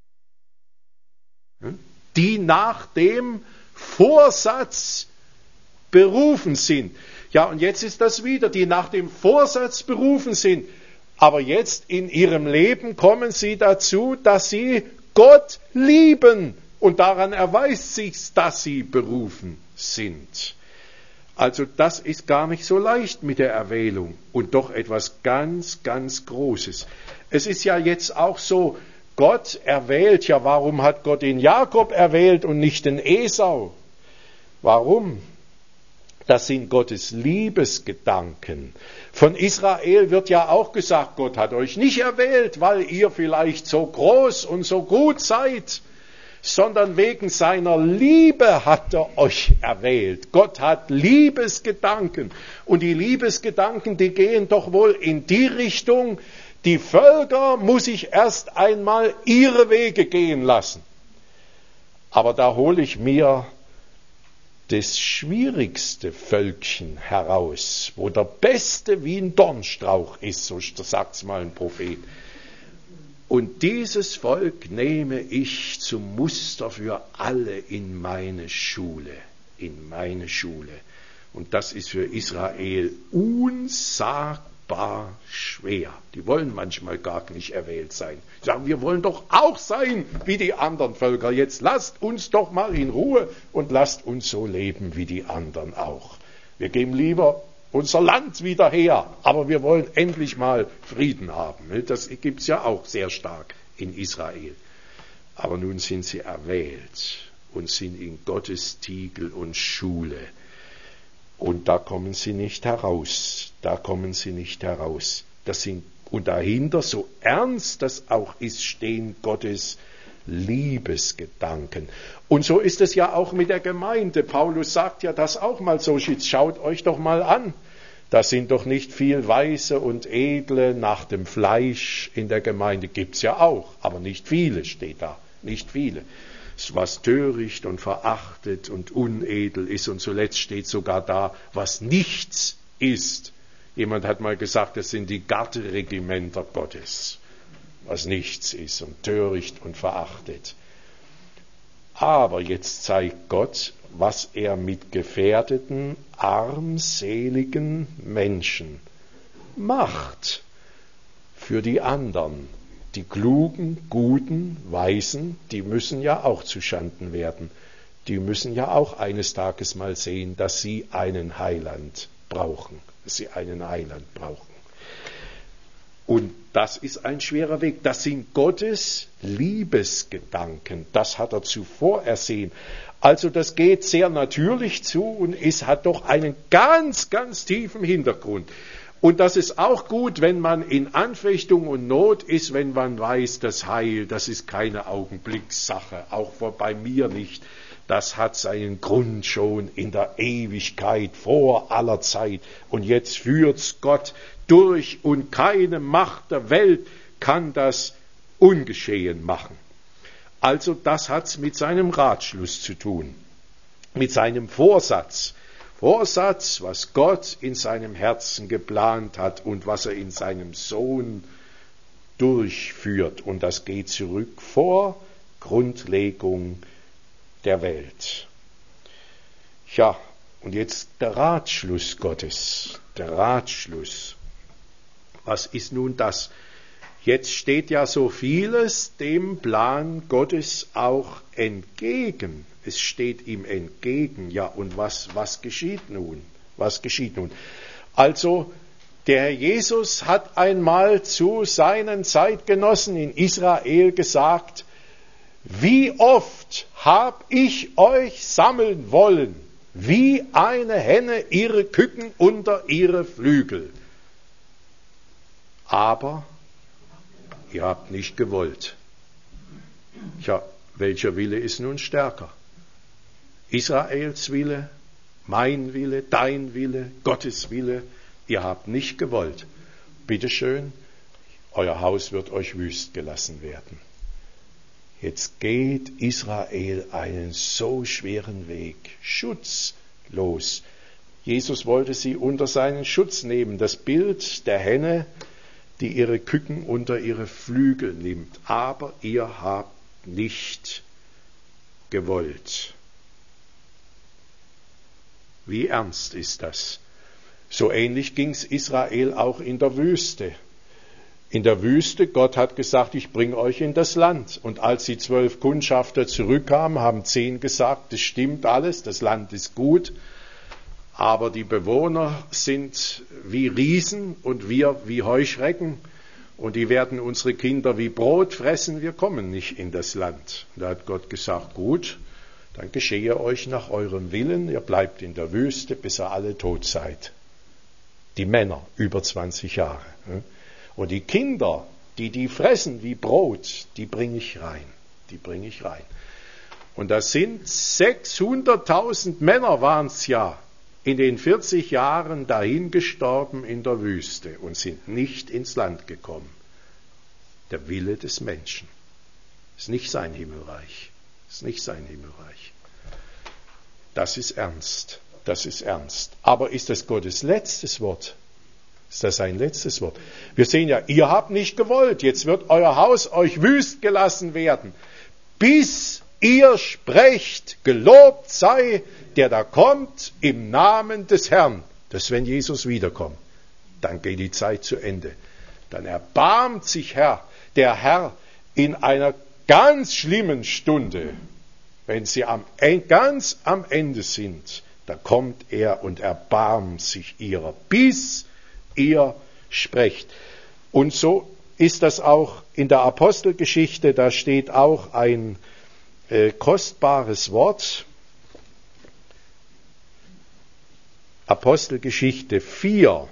[SPEAKER 2] die nach dem Vorsatz berufen sind. Ja, und jetzt ist das wieder, die nach dem Vorsatz berufen sind. Aber jetzt in ihrem Leben kommen sie dazu, dass sie Gott lieben. Und daran erweist sich, dass sie berufen sind. Also das ist gar nicht so leicht mit der Erwählung und doch etwas ganz, ganz Großes. Es ist ja jetzt auch so, Gott erwählt, ja warum hat Gott den Jakob erwählt und nicht den Esau? Warum? Das sind Gottes Liebesgedanken. Von Israel wird ja auch gesagt, Gott hat euch nicht erwählt, weil ihr vielleicht so groß und so gut seid, sondern wegen seiner Liebe hat er euch erwählt. Gott hat Liebesgedanken. Und die Liebesgedanken, die gehen doch wohl in die Richtung, die Völker muss ich erst einmal ihre Wege gehen lassen. Aber da hole ich mir das schwierigste Völkchen heraus, wo der Beste wie ein Dornstrauch ist, so sagt's mal ein Prophet. Und dieses Volk nehme ich zum Muster für alle in meine Schule, in meine Schule. Und das ist für Israel unsagbar schwer. Die wollen manchmal gar nicht erwählt sein. Sie sagen, wir wollen doch auch sein wie die anderen Völker. Jetzt lasst uns doch mal in Ruhe und lasst uns so leben wie die anderen auch. Wir geben lieber unser Land wieder her, aber wir wollen endlich mal Frieden haben. Das gibt's ja auch sehr stark in Israel. Aber nun sind sie erwählt und sind in Gottes Tiegel und Schule. Und da kommen sie nicht heraus. Da kommen sie nicht heraus. Das sind, und dahinter, so ernst das auch ist, stehen Gottes Liebesgedanken. Und so ist es ja auch mit der Gemeinde. Paulus sagt ja das auch mal so, schaut euch doch mal an. Da sind doch nicht viel Weise und Edle nach dem Fleisch in der Gemeinde. Gibt's ja auch, aber nicht viele steht da, nicht viele. Was töricht und verachtet und unedel ist, und zuletzt steht sogar da, was nichts ist. Jemand hat mal gesagt, das sind die Garderegimenter Gottes, was nichts ist und töricht und verachtet. Aber jetzt zeigt Gott, was er mit gefährdeten, armseligen Menschen macht für die anderen. Die klugen, guten, weisen, die müssen ja auch zuschanden werden. Die müssen ja auch eines Tages mal sehen, dass sie einen Heiland brauchen, dass sie einen Heiland brauchen. Und das ist ein schwerer Weg. Das sind Gottes Liebesgedanken. Das hat er zuvor ersehen. Also das geht sehr natürlich zu und es hat doch einen ganz, ganz tiefen Hintergrund. Und das ist auch gut, wenn man in Anfechtung und Not ist, wenn man weiß, das Heil, das ist keine Augenblickssache, auch bei mir nicht. Das hat seinen Grund schon in der Ewigkeit, vor aller Zeit. Und jetzt führt's Gott durch und keine Macht der Welt kann das ungeschehen machen. Also das hat's mit seinem Ratschluss zu tun, mit seinem Vorsatz. Vorsatz, was Gott in seinem Herzen geplant hat und was er in seinem Sohn durchführt. Und das geht zurück vor Grundlegung der Welt. Ja, und jetzt der Ratschluss Gottes. Der Ratschluss. Was ist nun das? Jetzt steht ja so vieles dem Plan Gottes auch entgegen. Es steht ihm entgegen. Ja, und was, was geschieht nun? Was geschieht nun? Also, der Herr Jesus hat einmal zu seinen Zeitgenossen in Israel gesagt, wie oft hab ich euch sammeln wollen, wie eine Henne ihre Küken unter ihre Flügel. Aber ihr habt nicht gewollt. Ja, welcher Wille ist nun stärker? Israels Wille, mein Wille, dein Wille, Gottes Wille? Ihr habt nicht gewollt. Bitteschön, euer Haus wird euch wüst gelassen werden. Jetzt geht Israel einen so schweren Weg, schutzlos. Jesus wollte sie unter seinen Schutz nehmen. Das Bild der Henne, die ihre Küken unter ihre Flügel nimmt. Aber ihr habt nicht gewollt. Wie ernst ist das? So ähnlich ging es Israel auch in der Wüste. In der Wüste, Gott hat gesagt, ich bringe euch in das Land. Und als die zwölf Kundschafter zurückkamen, haben zehn gesagt, das stimmt alles, das Land ist gut, aber die Bewohner sind wie Riesen und wir wie Heuschrecken und die werden unsere Kinder wie Brot fressen, wir kommen nicht in das Land. Da hat Gott gesagt, gut, dann geschehe euch nach eurem Willen, ihr bleibt in der Wüste, bis ihr alle tot seid. Die Männer über zwanzig Jahre. Und die Kinder, die die fressen wie Brot, die bringe ich rein. Die bringe ich rein. Und das sind sechshunderttausend Männer waren es ja in den vierzig Jahren dahin gestorben in der Wüste und sind nicht ins Land gekommen. Der Wille des Menschen. Ist nicht sein Himmelreich. Ist nicht sein Himmelreich. Das ist ernst. Das ist ernst. Aber ist das Gottes letztes Wort? Ist das sein letztes Wort? Wir sehen ja, ihr habt nicht gewollt, jetzt wird euer Haus euch wüst gelassen werden, bis ihr sprecht, gelobt sei, der da kommt im Namen des Herrn. Das ist, wenn Jesus wiederkommt. Dann geht die Zeit zu Ende. Dann erbarmt sich Herr, der Herr in einer ganz schlimmen Stunde, wenn sie am, ganz am Ende sind, da kommt er und erbarmt sich ihrer, bis ihr sprecht. Und so ist das auch in der Apostelgeschichte, da steht auch ein äh, kostbares Wort. Apostelgeschichte vier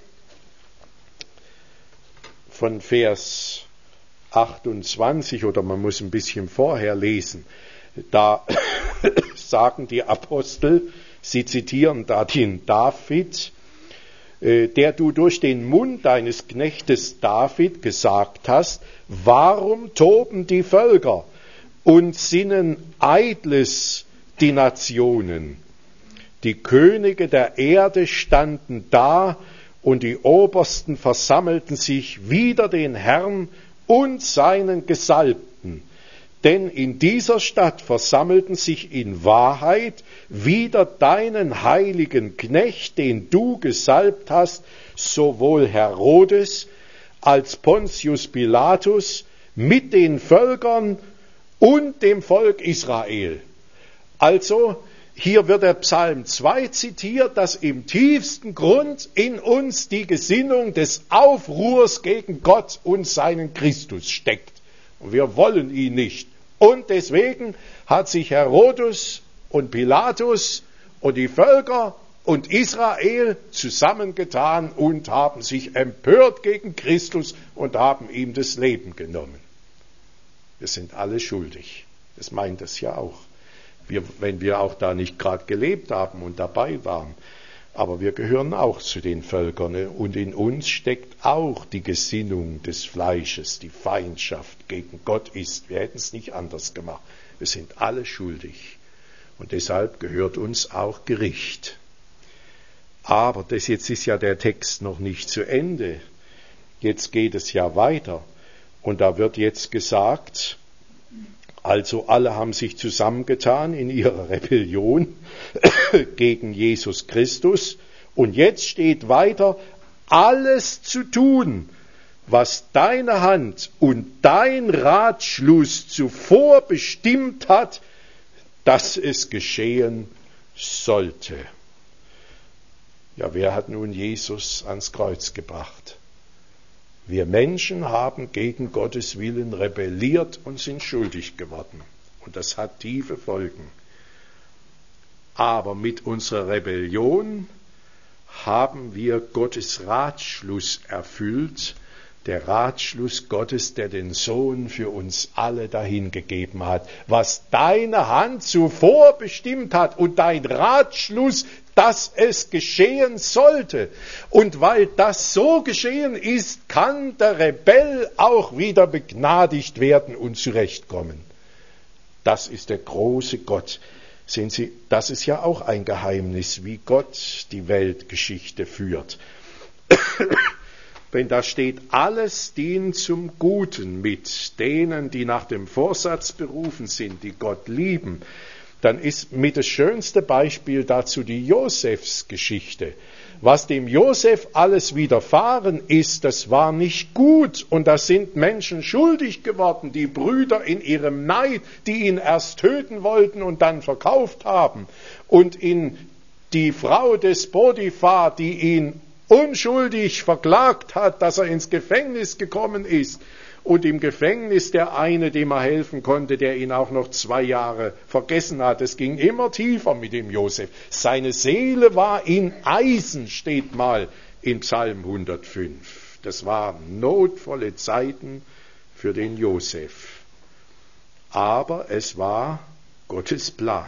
[SPEAKER 2] von Vers achtundzwanzig, oder man muss ein bisschen vorher lesen, da sagen die Apostel, sie zitieren da den David, der du durch den Mund deines Knechtes David gesagt hast, warum toben die Völker und sinnen Eitles die Nationen? Die Könige der Erde standen da und die Obersten versammelten sich wider den Herrn und seinen Gesalbten. Denn in dieser Stadt versammelten sich in Wahrheit wider deinen heiligen Knecht, den du gesalbt hast, sowohl Herodes als Pontius Pilatus mit den Völkern und dem Volk Israel. Also, hier wird der Psalm zwei zitiert, dass im tiefsten Grund in uns die Gesinnung des Aufruhrs gegen Gott und seinen Christus steckt. Und wir wollen ihn nicht. Und deswegen hat sich Herodes und Pilatus und die Völker und Israel zusammengetan und haben sich empört gegen Christus und haben ihm das Leben genommen. Wir sind alle schuldig. Das meint es ja auch. Wir, wenn wir auch da nicht gerade gelebt haben und dabei waren. Aber wir gehören auch zu den Völkern und in uns steckt auch die Gesinnung des Fleisches, die Feindschaft gegen Gott ist. Wir hätten es nicht anders gemacht. Wir sind alle schuldig und deshalb gehört uns auch Gericht. Aber das jetzt ist ja der Text noch nicht zu Ende. Jetzt geht es ja weiter und da wird jetzt gesagt, also alle haben sich zusammengetan in ihrer Rebellion gegen Jesus Christus. Und jetzt steht weiter, alles zu tun, was deine Hand und dein Ratschluss zuvor bestimmt hat, dass es geschehen sollte. Ja, wer hat nun Jesus ans Kreuz gebracht? Wir Menschen haben gegen Gottes Willen rebelliert und sind schuldig geworden. Und das hat tiefe Folgen. Aber mit unserer Rebellion haben wir Gottes Ratschluss erfüllt, der Ratschluss Gottes, der den Sohn für uns alle dahingegeben hat. Was deine Hand zuvor bestimmt hat und dein Ratschluss, dass es geschehen sollte. Und weil das so geschehen ist, kann der Rebell auch wieder begnadigt werden und zurechtkommen. Das ist der große Gott. Sehen Sie, das ist ja auch ein Geheimnis, wie Gott die Weltgeschichte führt. Wenn da steht, alles dient zum Guten mit denen, die nach dem Vorsatz berufen sind, die Gott lieben, dann ist mit das schönste Beispiel dazu die Josefsgeschichte. Was dem Josef alles widerfahren ist, das war nicht gut und da sind Menschen schuldig geworden, die Brüder in ihrem Neid, die ihn erst töten wollten und dann verkauft haben, und in die Frau des Potiphar, die ihn unschuldig verklagt hat, dass er ins Gefängnis gekommen ist, und im Gefängnis der eine, dem er helfen konnte, der ihn auch noch zwei Jahre vergessen hat. Es ging immer tiefer mit dem Josef. Seine Seele war in Eisen, steht mal in Psalm hundertfünf. Das waren notvolle Zeiten für den Josef. Aber es war Gottes Plan.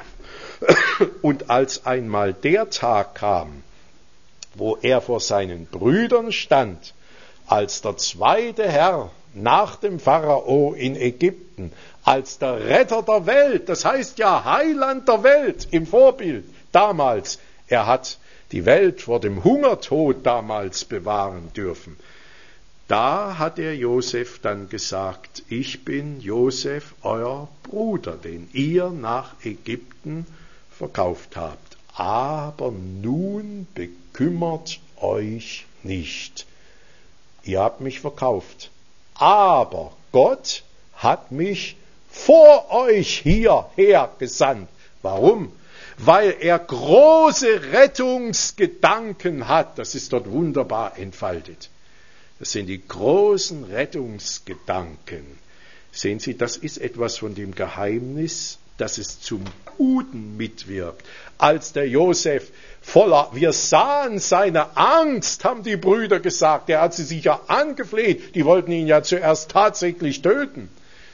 [SPEAKER 2] Und als einmal der Tag kam, wo er vor seinen Brüdern stand, als der zweite Herr nach dem Pharao in Ägypten, als der Retter der Welt, das heißt ja Heiland der Welt im Vorbild damals. Er hat die Welt vor dem Hungertod damals bewahren dürfen. Da hat der Josef dann gesagt, ich bin Josef, euer Bruder, den ihr nach Ägypten verkauft habt. Aber nun bekümmert euch nicht. Ihr habt mich verkauft. Aber Gott hat mich vor euch hierher gesandt. Warum? Weil er große Rettungsgedanken hat. Das ist dort wunderbar entfaltet. Das sind die großen Rettungsgedanken. Sehen Sie, das ist etwas von dem Geheimnis, dass es zum Guten mitwirkt. Als der Josef voller, wir sahen seine Angst, haben die Brüder gesagt, er hat sie sich ja angefleht, die wollten ihn ja zuerst tatsächlich töten.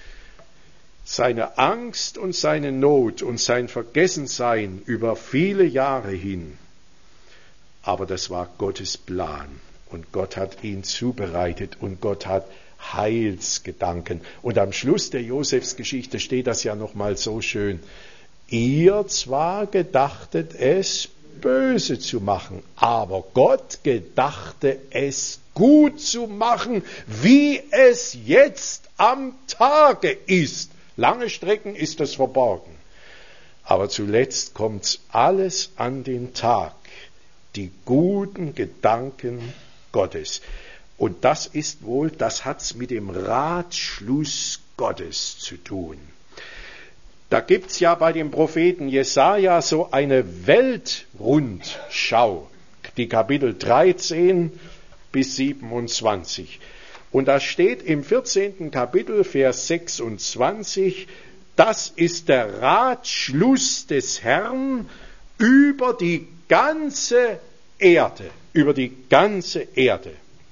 [SPEAKER 2] Seine Angst und seine Not und sein Vergessensein über viele Jahre hin, aber das war Gottes Plan und Gott hat ihn zubereitet und Gott hat Heilsgedanken. Und am Schluss der Josefsgeschichte steht das ja nochmal so schön. Ihr zwar gedachtet es böse zu machen, aber Gott gedachte es gut zu machen, wie es jetzt am Tage ist. Lange Strecken ist das verborgen. Aber zuletzt kommt alles an den Tag. Die guten Gedanken Gottes. Und das ist wohl, das hat's mit dem Ratschluss Gottes zu tun. Da gibt's ja bei dem Propheten Jesaja so eine Weltrundschau, die Kapitel dreizehn bis siebenundzwanzig. Und da steht im vierzehnten Kapitel, Vers sechsundzwanzig, das ist der Ratschluss des Herrn über die ganze Erde, über die ganze Erde.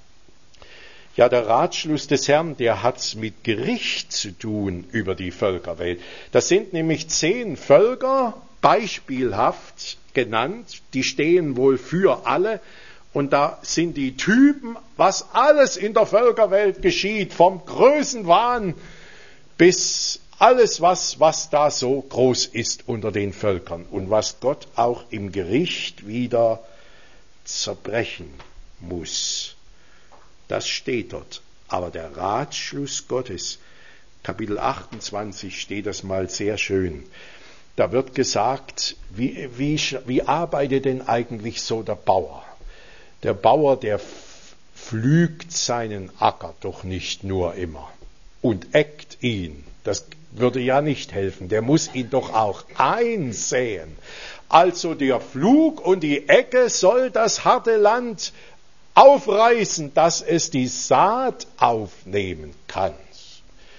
[SPEAKER 2] Ja, der Ratschluss des Herrn, der hat's mit Gericht zu tun über die Völkerwelt. Das sind nämlich zehn Völker, beispielhaft genannt, die stehen wohl für alle. Und da sind die Typen, was alles in der Völkerwelt geschieht, vom Größenwahn bis alles, was, was da so groß ist unter den Völkern und was Gott auch im Gericht wieder zerbrechen muss. Das steht dort. Aber der Ratschluss Gottes, Kapitel achtundzwanzig steht das mal sehr schön. Da wird gesagt, wie, wie, wie arbeitet denn eigentlich so der Bauer? Der Bauer, der pflügt seinen Acker doch nicht nur immer und eckt ihn. Das würde ja nicht helfen. Der muss ihn doch auch einsäen. Also der Pflug und die Ecke soll das harte Land aufreißen, dass es die Saat aufnehmen kann.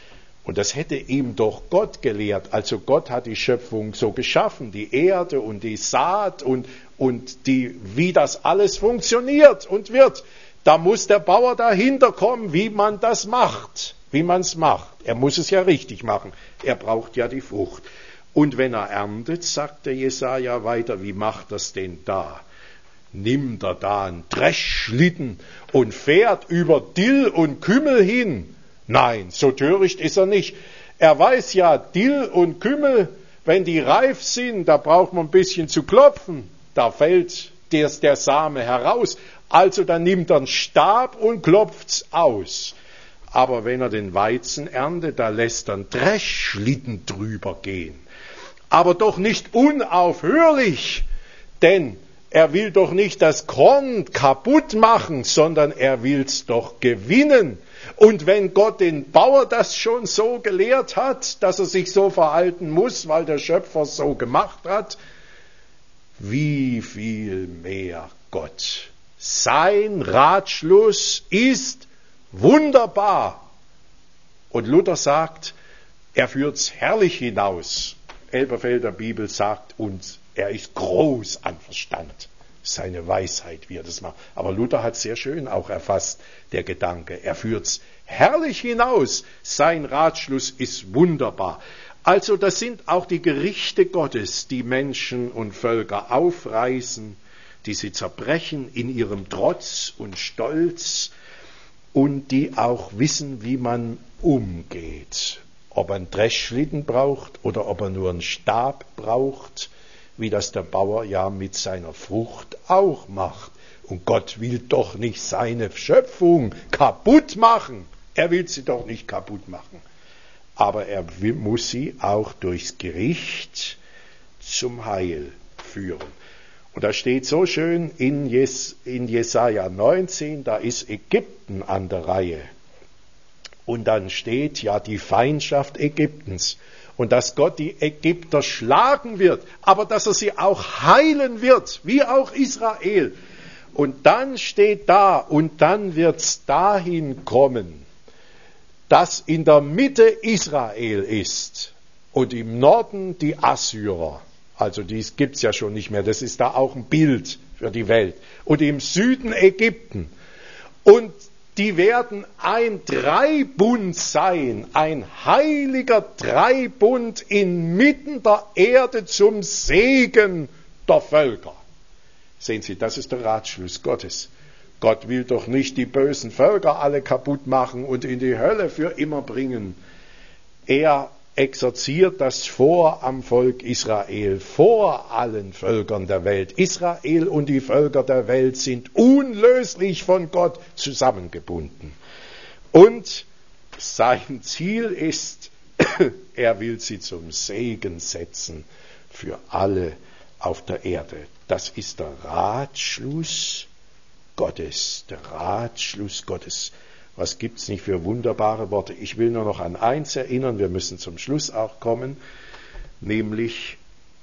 [SPEAKER 2] Und das hätte ihm doch Gott gelehrt. Also Gott hat die Schöpfung so geschaffen, die Erde und die Saat und, und die, wie das alles funktioniert und wird. Da muss der Bauer dahinter kommen, wie man das macht, wie man es macht. Er muss es ja richtig machen. Er braucht ja die Frucht. Und wenn er erntet, sagt der Jesaja weiter, wie macht das denn da? Nimmt er da einen Dreschschlitten und fährt über Dill und Kümmel hin? Nein, so töricht ist er nicht. Er weiß ja, Dill und Kümmel, wenn die reif sind, da braucht man ein bisschen zu klopfen. Da fällt der, der Same heraus. Also dann nimmt er einen Stab und klopft's aus. Aber wenn er den Weizen erntet, da lässt er einen Dreschschlitten drüber gehen. Aber doch nicht unaufhörlich, denn er will doch nicht das Korn kaputt machen, sondern er will's doch gewinnen. Und wenn Gott den Bauer das schon so gelehrt hat, dass er sich so verhalten muss, weil der Schöpfer so gemacht hat, wie viel mehr Gott. Sein Ratschluss ist wunderbar. Und Luther sagt, er führt's herrlich hinaus. Elberfelder Bibel sagt uns, er ist groß an Verstand. Seine Weisheit, wie er das macht. Aber Luther hat sehr schön auch erfasst, der Gedanke. Er führt's herrlich hinaus. Sein Ratschluss ist wunderbar. Also das sind auch die Gerichte Gottes, die Menschen und Völker aufreißen, die sie zerbrechen in ihrem Trotz und Stolz und die auch wissen, wie man umgeht. Ob er einen Dreschschlitten braucht oder ob er nur einen Stab braucht, wie das der Bauer ja mit seiner Frucht auch macht. Und Gott will doch nicht seine Schöpfung kaputt machen. Er will sie doch nicht kaputt machen. Aber er will, muss sie auch durchs Gericht zum Heil führen. Und da steht so schön in, Jes, in Jesaja neunzehn, da ist Ägypten an der Reihe. Und dann steht ja die Feindschaft Ägyptens. Und dass Gott die Ägypter schlagen wird, aber dass er sie auch heilen wird, wie auch Israel. Und dann steht da, und dann wird's dahin kommen, dass in der Mitte Israel ist und im Norden die Assyrer. Also dies gibt's ja schon nicht mehr, das ist da auch ein Bild für die Welt. Und im Süden Ägypten. Und die werden ein Dreibund sein, ein heiliger Dreibund inmitten der Erde zum Segen der Völker. Sehen Sie, das ist der Ratschluss Gottes. Gott will doch nicht die bösen Völker alle kaputt machen und in die Hölle für immer bringen. Er exerziert das vor am Volk Israel, vor allen Völkern der Welt. Israel und die Völker der Welt sind unlöslich von Gott zusammengebunden. Und sein Ziel ist, er will sie zum Segen setzen für alle auf der Erde. Das ist der Ratschluss Gottes, der Ratschluss Gottes. Was gibt's nicht für wunderbare Worte? Ich will nur noch an eins erinnern, wir müssen zum Schluss auch kommen, nämlich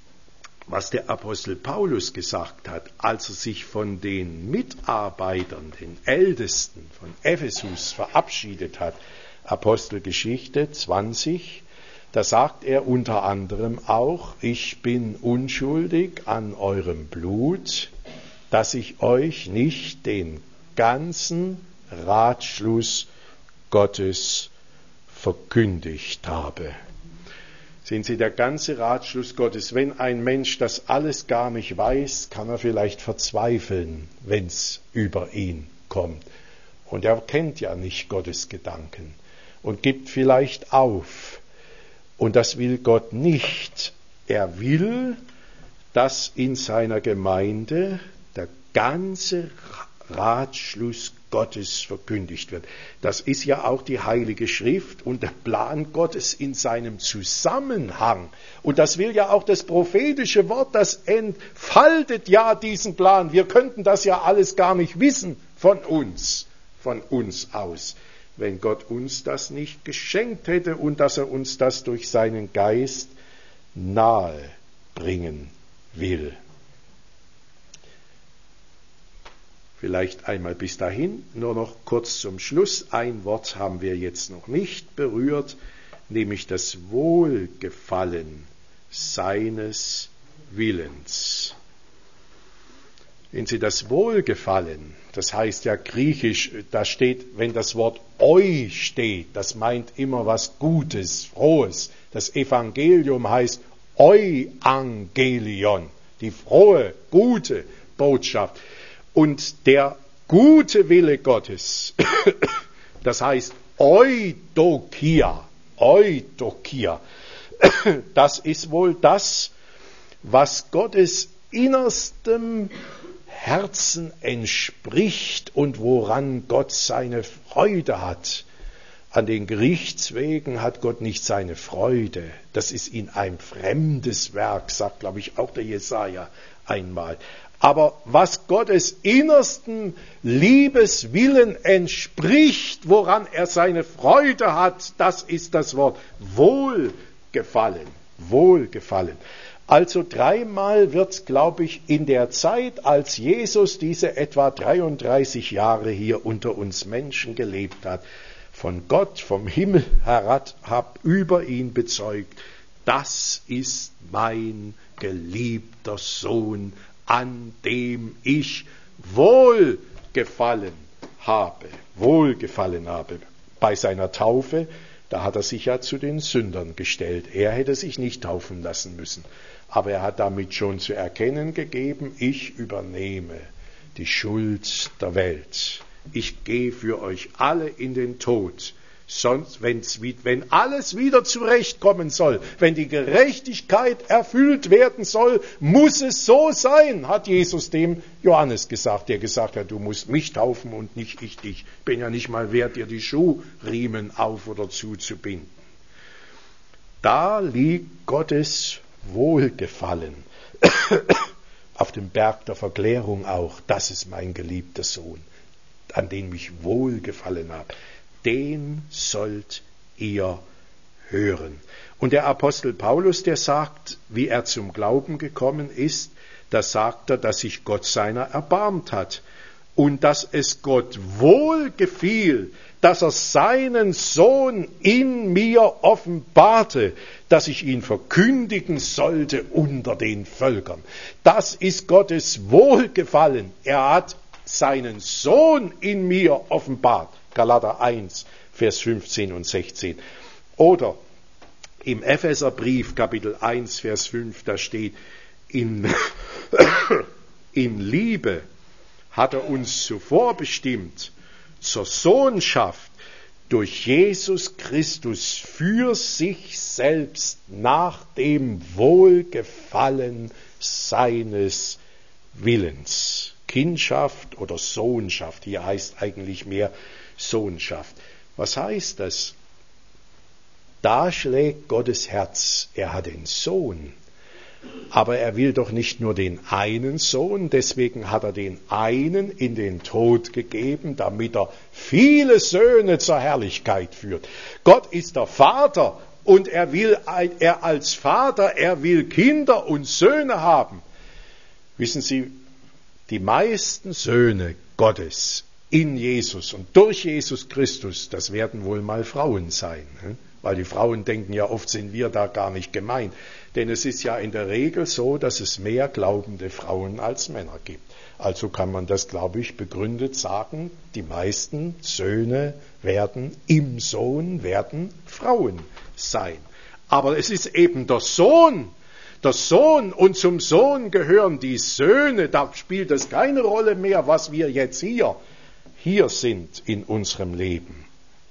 [SPEAKER 2] was der Apostel Paulus gesagt hat, als er sich von den Mitarbeitern, den Ältesten von Ephesus verabschiedet hat. Apostelgeschichte zwanzig, da sagt er unter anderem auch, ich bin unschuldig an eurem Blut, dass ich euch nicht den ganzen Ratschluss Gottes verkündigt habe. Sehen Sie, der ganze Ratschluss Gottes, wenn ein Mensch das alles gar nicht weiß, kann er vielleicht verzweifeln, wenn es über ihn kommt. Und er kennt ja nicht Gottes Gedanken und gibt vielleicht auf. Und das will Gott nicht. Er will, dass in seiner Gemeinde der ganze Ratschluss Gottes verkündigt wird. Das ist ja auch die Heilige Schrift und der Plan Gottes in seinem Zusammenhang. Und das will ja auch das prophetische Wort, das entfaltet ja diesen Plan. Wir könnten das ja alles gar nicht wissen von uns, von uns aus, wenn Gott uns das nicht geschenkt hätte und dass er uns das durch seinen Geist nahe bringen will. Vielleicht einmal bis dahin, nur noch kurz zum Schluss. Ein Wort haben wir jetzt noch nicht berührt, nämlich das Wohlgefallen seines Willens. Wenn Sie das Wohlgefallen, das heißt ja griechisch, da steht, wenn das Wort eu steht, das meint immer was Gutes, Frohes. Das Evangelium heißt Euangelion, die frohe, gute Botschaft. Und der gute Wille Gottes, das heißt Eudokia, Eudokia, das ist wohl das, was Gottes innerstem Herzen entspricht und woran Gott seine Freude hat. An den Gerichtswegen hat Gott nicht seine Freude. Das ist ihm ein fremdes Werk, sagt, glaube ich, auch der Jesaja einmal. Aber was Gottes innersten Liebeswillen entspricht, woran er seine Freude hat, das ist das Wort Wohlgefallen. Wohlgefallen. Also dreimal wird, glaube ich, in der Zeit, als Jesus diese etwa dreiunddreißig Jahre hier unter uns Menschen gelebt hat, von Gott vom Himmel herab über ihn bezeugt, das ist mein geliebter Sohn, an dem ich Wohlgefallen habe. Wohlgefallen habe. Bei seiner Taufe, da hat er sich ja zu den Sündern gestellt. Er hätte sich nicht taufen lassen müssen. Aber er hat damit schon zu erkennen gegeben, ich übernehme die Schuld der Welt. Ich gehe für euch alle in den Tod. Sonst, wenn's, wenn alles wieder zurechtkommen soll, wenn die Gerechtigkeit erfüllt werden soll, muss es so sein, hat Jesus dem Johannes gesagt, der gesagt hat, du musst mich taufen und nicht ich dich. Ich bin ja nicht mal wert, dir die Schuhriemen auf oder zuzubinden. Da liegt Gottes Wohlgefallen. Auf dem Berg der Verklärung auch, das ist mein geliebter Sohn, an den mich wohlgefallen habe. Den sollt ihr hören. Und der Apostel Paulus, der sagt, wie er zum Glauben gekommen ist, da sagt er, dass sich Gott seiner erbarmt hat und dass es Gott wohlgefiel, dass er seinen Sohn in mir offenbarte, dass ich ihn verkündigen sollte unter den Völkern. Das ist Gottes Wohlgefallen. Er hat seinen Sohn in mir offenbart. Galater eins, Vers fünfzehn und sechzehn. Oder im Epheserbrief, Kapitel eins, Vers fünf, da steht, in, in Liebe hat er uns zuvor bestimmt zur Sohnschaft durch Jesus Christus für sich selbst nach dem Wohlgefallen seines Willens. Kindschaft oder Sohnschaft, hier heißt eigentlich mehr Sohnschaft. Was heißt das? Da schlägt Gottes Herz. Er hat den Sohn. Aber er will doch nicht nur den einen Sohn, deswegen hat er den einen in den Tod gegeben, damit er viele Söhne zur Herrlichkeit führt. Gott ist der Vater und er will, er als Vater, er will Kinder und Söhne haben. Wissen Sie, die meisten Söhne Gottes in Jesus und durch Jesus Christus, das werden wohl mal Frauen sein. Weil die Frauen denken ja, oft sind wir da gar nicht gemeint. Denn es ist ja in der Regel so, dass es mehr glaubende Frauen als Männer gibt. Also kann man das, glaube ich, begründet sagen, die meisten Söhne werden im Sohn, werden Frauen sein. Aber es ist eben der Sohn, der Sohn und zum Sohn gehören die Söhne. Da spielt es keine Rolle mehr, was wir jetzt hier, hier sind in unserem Leben.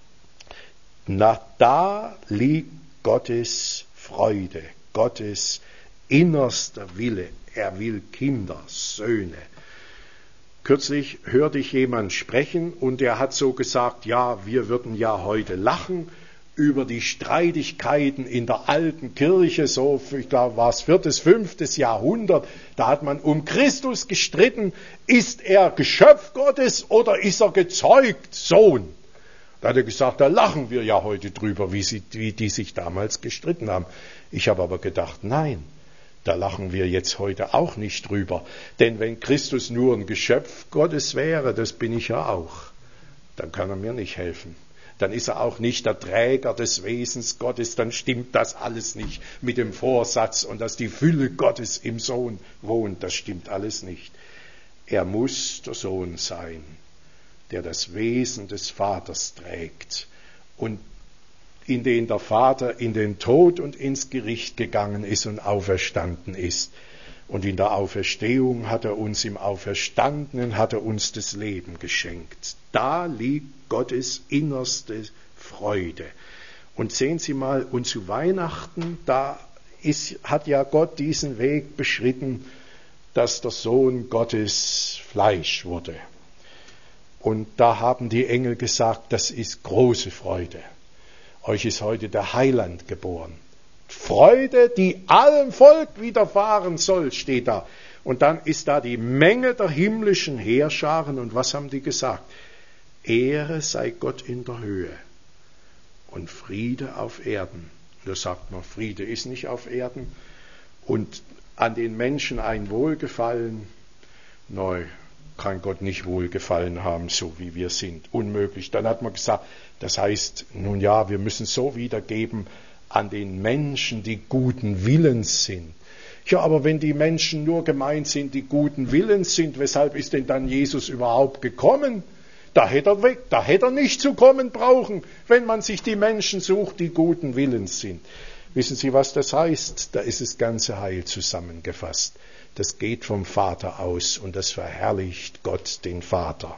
[SPEAKER 2] Na, da liegt Gottes Freude, Gottes innerster Wille. Er will Kinder, Söhne. Kürzlich hörte ich jemand sprechen und er hat so gesagt, ja, wir würden ja heute lachen über die Streitigkeiten in der alten Kirche, so, ich glaube, war es viertes, fünftes Jahrhundert, da hat man um Christus gestritten, ist er Geschöpf Gottes oder ist er gezeugt Sohn? Da hat er gesagt, da lachen wir ja heute drüber, wie, sie, wie die sich damals gestritten haben. Ich habe aber gedacht, nein, da lachen wir jetzt heute auch nicht drüber. Denn wenn Christus nur ein Geschöpf Gottes wäre, das bin ich ja auch, dann kann er mir nicht helfen. dann ist er auch nicht der Träger des Wesens Gottes, dann stimmt das alles nicht mit dem Vorsatz und dass die Fülle Gottes im Sohn wohnt, das stimmt alles nicht. Er muss der Sohn sein, der das Wesen des Vaters trägt und in den der Vater in den Tod und ins Gericht gegangen ist und auferstanden ist. Und in der Auferstehung hat er uns, im Auferstandenen hat er uns das Leben geschenkt. Da liegt Gottes innerste Freude. Und sehen Sie mal, und zu Weihnachten, da ist, hat ja Gott diesen Weg beschritten, dass der Sohn Gottes Fleisch wurde. Und da haben die Engel gesagt, das ist große Freude. Euch ist heute der Heiland geboren. Freude, die allem Volk widerfahren soll, steht da. Und dann ist da die Menge der himmlischen Heerscharen. Und was haben die gesagt? Ehre sei Gott in der Höhe und Friede auf Erden. Und da sagt man, Friede ist nicht auf Erden. Und an den Menschen ein Wohlgefallen. Neu kann Gott nicht Wohlgefallen haben, so wie wir sind. Unmöglich. Dann hat man gesagt, das heißt, nun ja, wir müssen so wiedergeben an den Menschen, die guten Willens sind. Ja, aber wenn die Menschen nur gemeint sind, die guten Willens sind, weshalb ist denn dann Jesus überhaupt gekommen? Da hätte er weg, da hätte er nicht zu kommen brauchen, wenn man sich die Menschen sucht, die guten Willens sind. Wissen Sie, was das heißt? Da ist das ganze Heil zusammengefasst. Das geht vom Vater aus und das verherrlicht Gott, den Vater.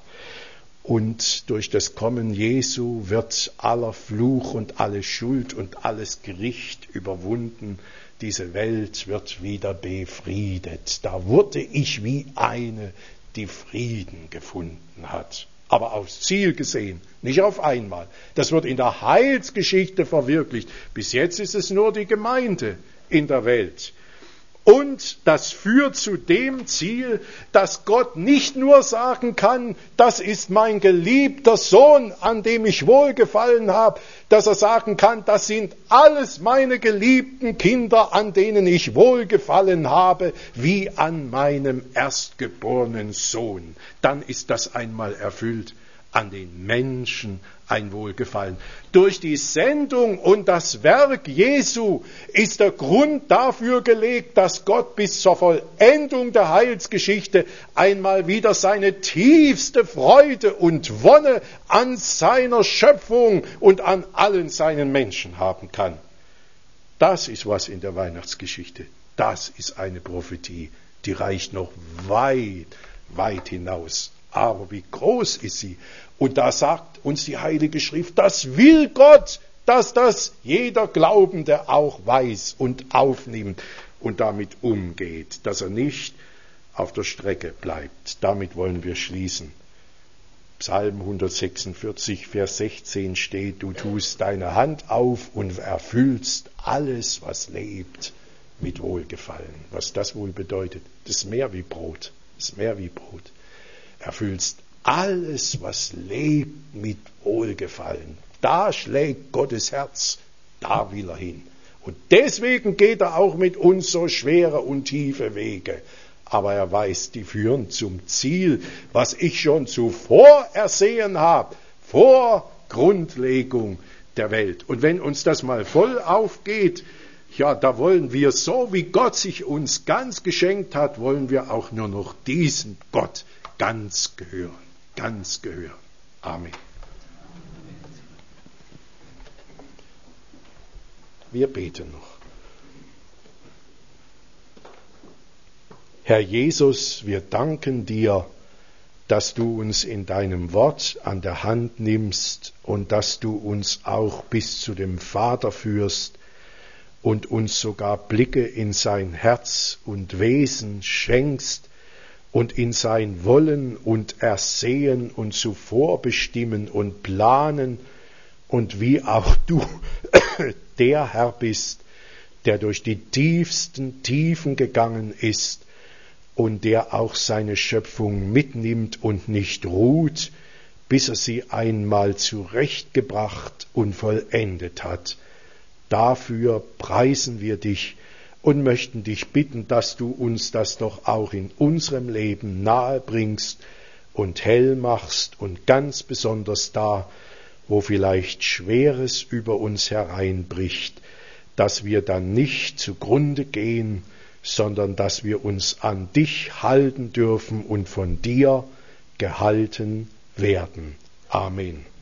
[SPEAKER 2] Und durch das Kommen Jesu wird aller Fluch und alle Schuld und alles Gericht überwunden. Diese Welt wird wieder befriedet. Da wurde ich wie eine, die Frieden gefunden hat. Aber aufs Ziel gesehen, nicht auf einmal. Das wird in der Heilsgeschichte verwirklicht. Bis jetzt ist es nur die Gemeinde in der Welt. Und das führt zu dem Ziel, dass Gott nicht nur sagen kann, das ist mein geliebter Sohn, an dem ich wohlgefallen habe, dass er sagen kann, das sind alles meine geliebten Kinder, an denen ich wohlgefallen habe, wie an meinem erstgeborenen Sohn. Dann ist das einmal erfüllt. An den Menschen ein Wohlgefallen. Durch die Sendung und das Werk Jesu ist der Grund dafür gelegt, dass Gott bis zur Vollendung der Heilsgeschichte einmal wieder seine tiefste Freude und Wonne an seiner Schöpfung und an allen seinen Menschen haben kann. Das ist was in der Weihnachtsgeschichte. Das ist eine Prophetie, die reicht noch weit, weit hinaus. Aber wie groß ist sie? Und da sagt uns die Heilige Schrift, das will Gott, dass das jeder Glaubende auch weiß und aufnimmt und damit umgeht, dass er nicht auf der Strecke bleibt. Damit wollen wir schließen. Psalm hundertsechsundvierzig, Vers sechzehn steht, du tust deine Hand auf und erfüllst alles, was lebt, mit Wohlgefallen. Was das wohl bedeutet, das ist mehr wie Brot, das ist mehr wie Brot. Erfüllst alles, was lebt, mit Wohlgefallen. Da schlägt Gottes Herz, da will er hin. Und deswegen geht er auch mit uns so schwere und tiefe Wege. Aber er weiß, die führen zum Ziel, was ich schon zuvor ersehen habe, vor Grundlegung der Welt. Und wenn uns das mal voll aufgeht, ja, da wollen wir, so wie Gott sich uns ganz geschenkt hat, wollen wir auch nur noch diesen Gott ganz gehören, ganz gehören. Amen. Wir beten noch. Herr Jesus, wir danken dir, dass du uns in deinem Wort an der Hand nimmst und dass du uns auch bis zu dem Vater führst und uns sogar Blicke in sein Herz und Wesen schenkst, und in sein Wollen und Ersehen und zuvor bestimmen und planen und wie auch du der Herr bist, der durch die tiefsten Tiefen gegangen ist und der auch seine Schöpfung mitnimmt und nicht ruht, bis er sie einmal zurechtgebracht und vollendet hat. Dafür preisen wir dich und möchten dich bitten, dass du uns das doch auch in unserem Leben nahe bringst und hell machst und ganz besonders da, wo vielleicht Schweres über uns hereinbricht, dass wir dann nicht zugrunde gehen, sondern dass wir uns an dich halten dürfen und von dir gehalten werden. Amen.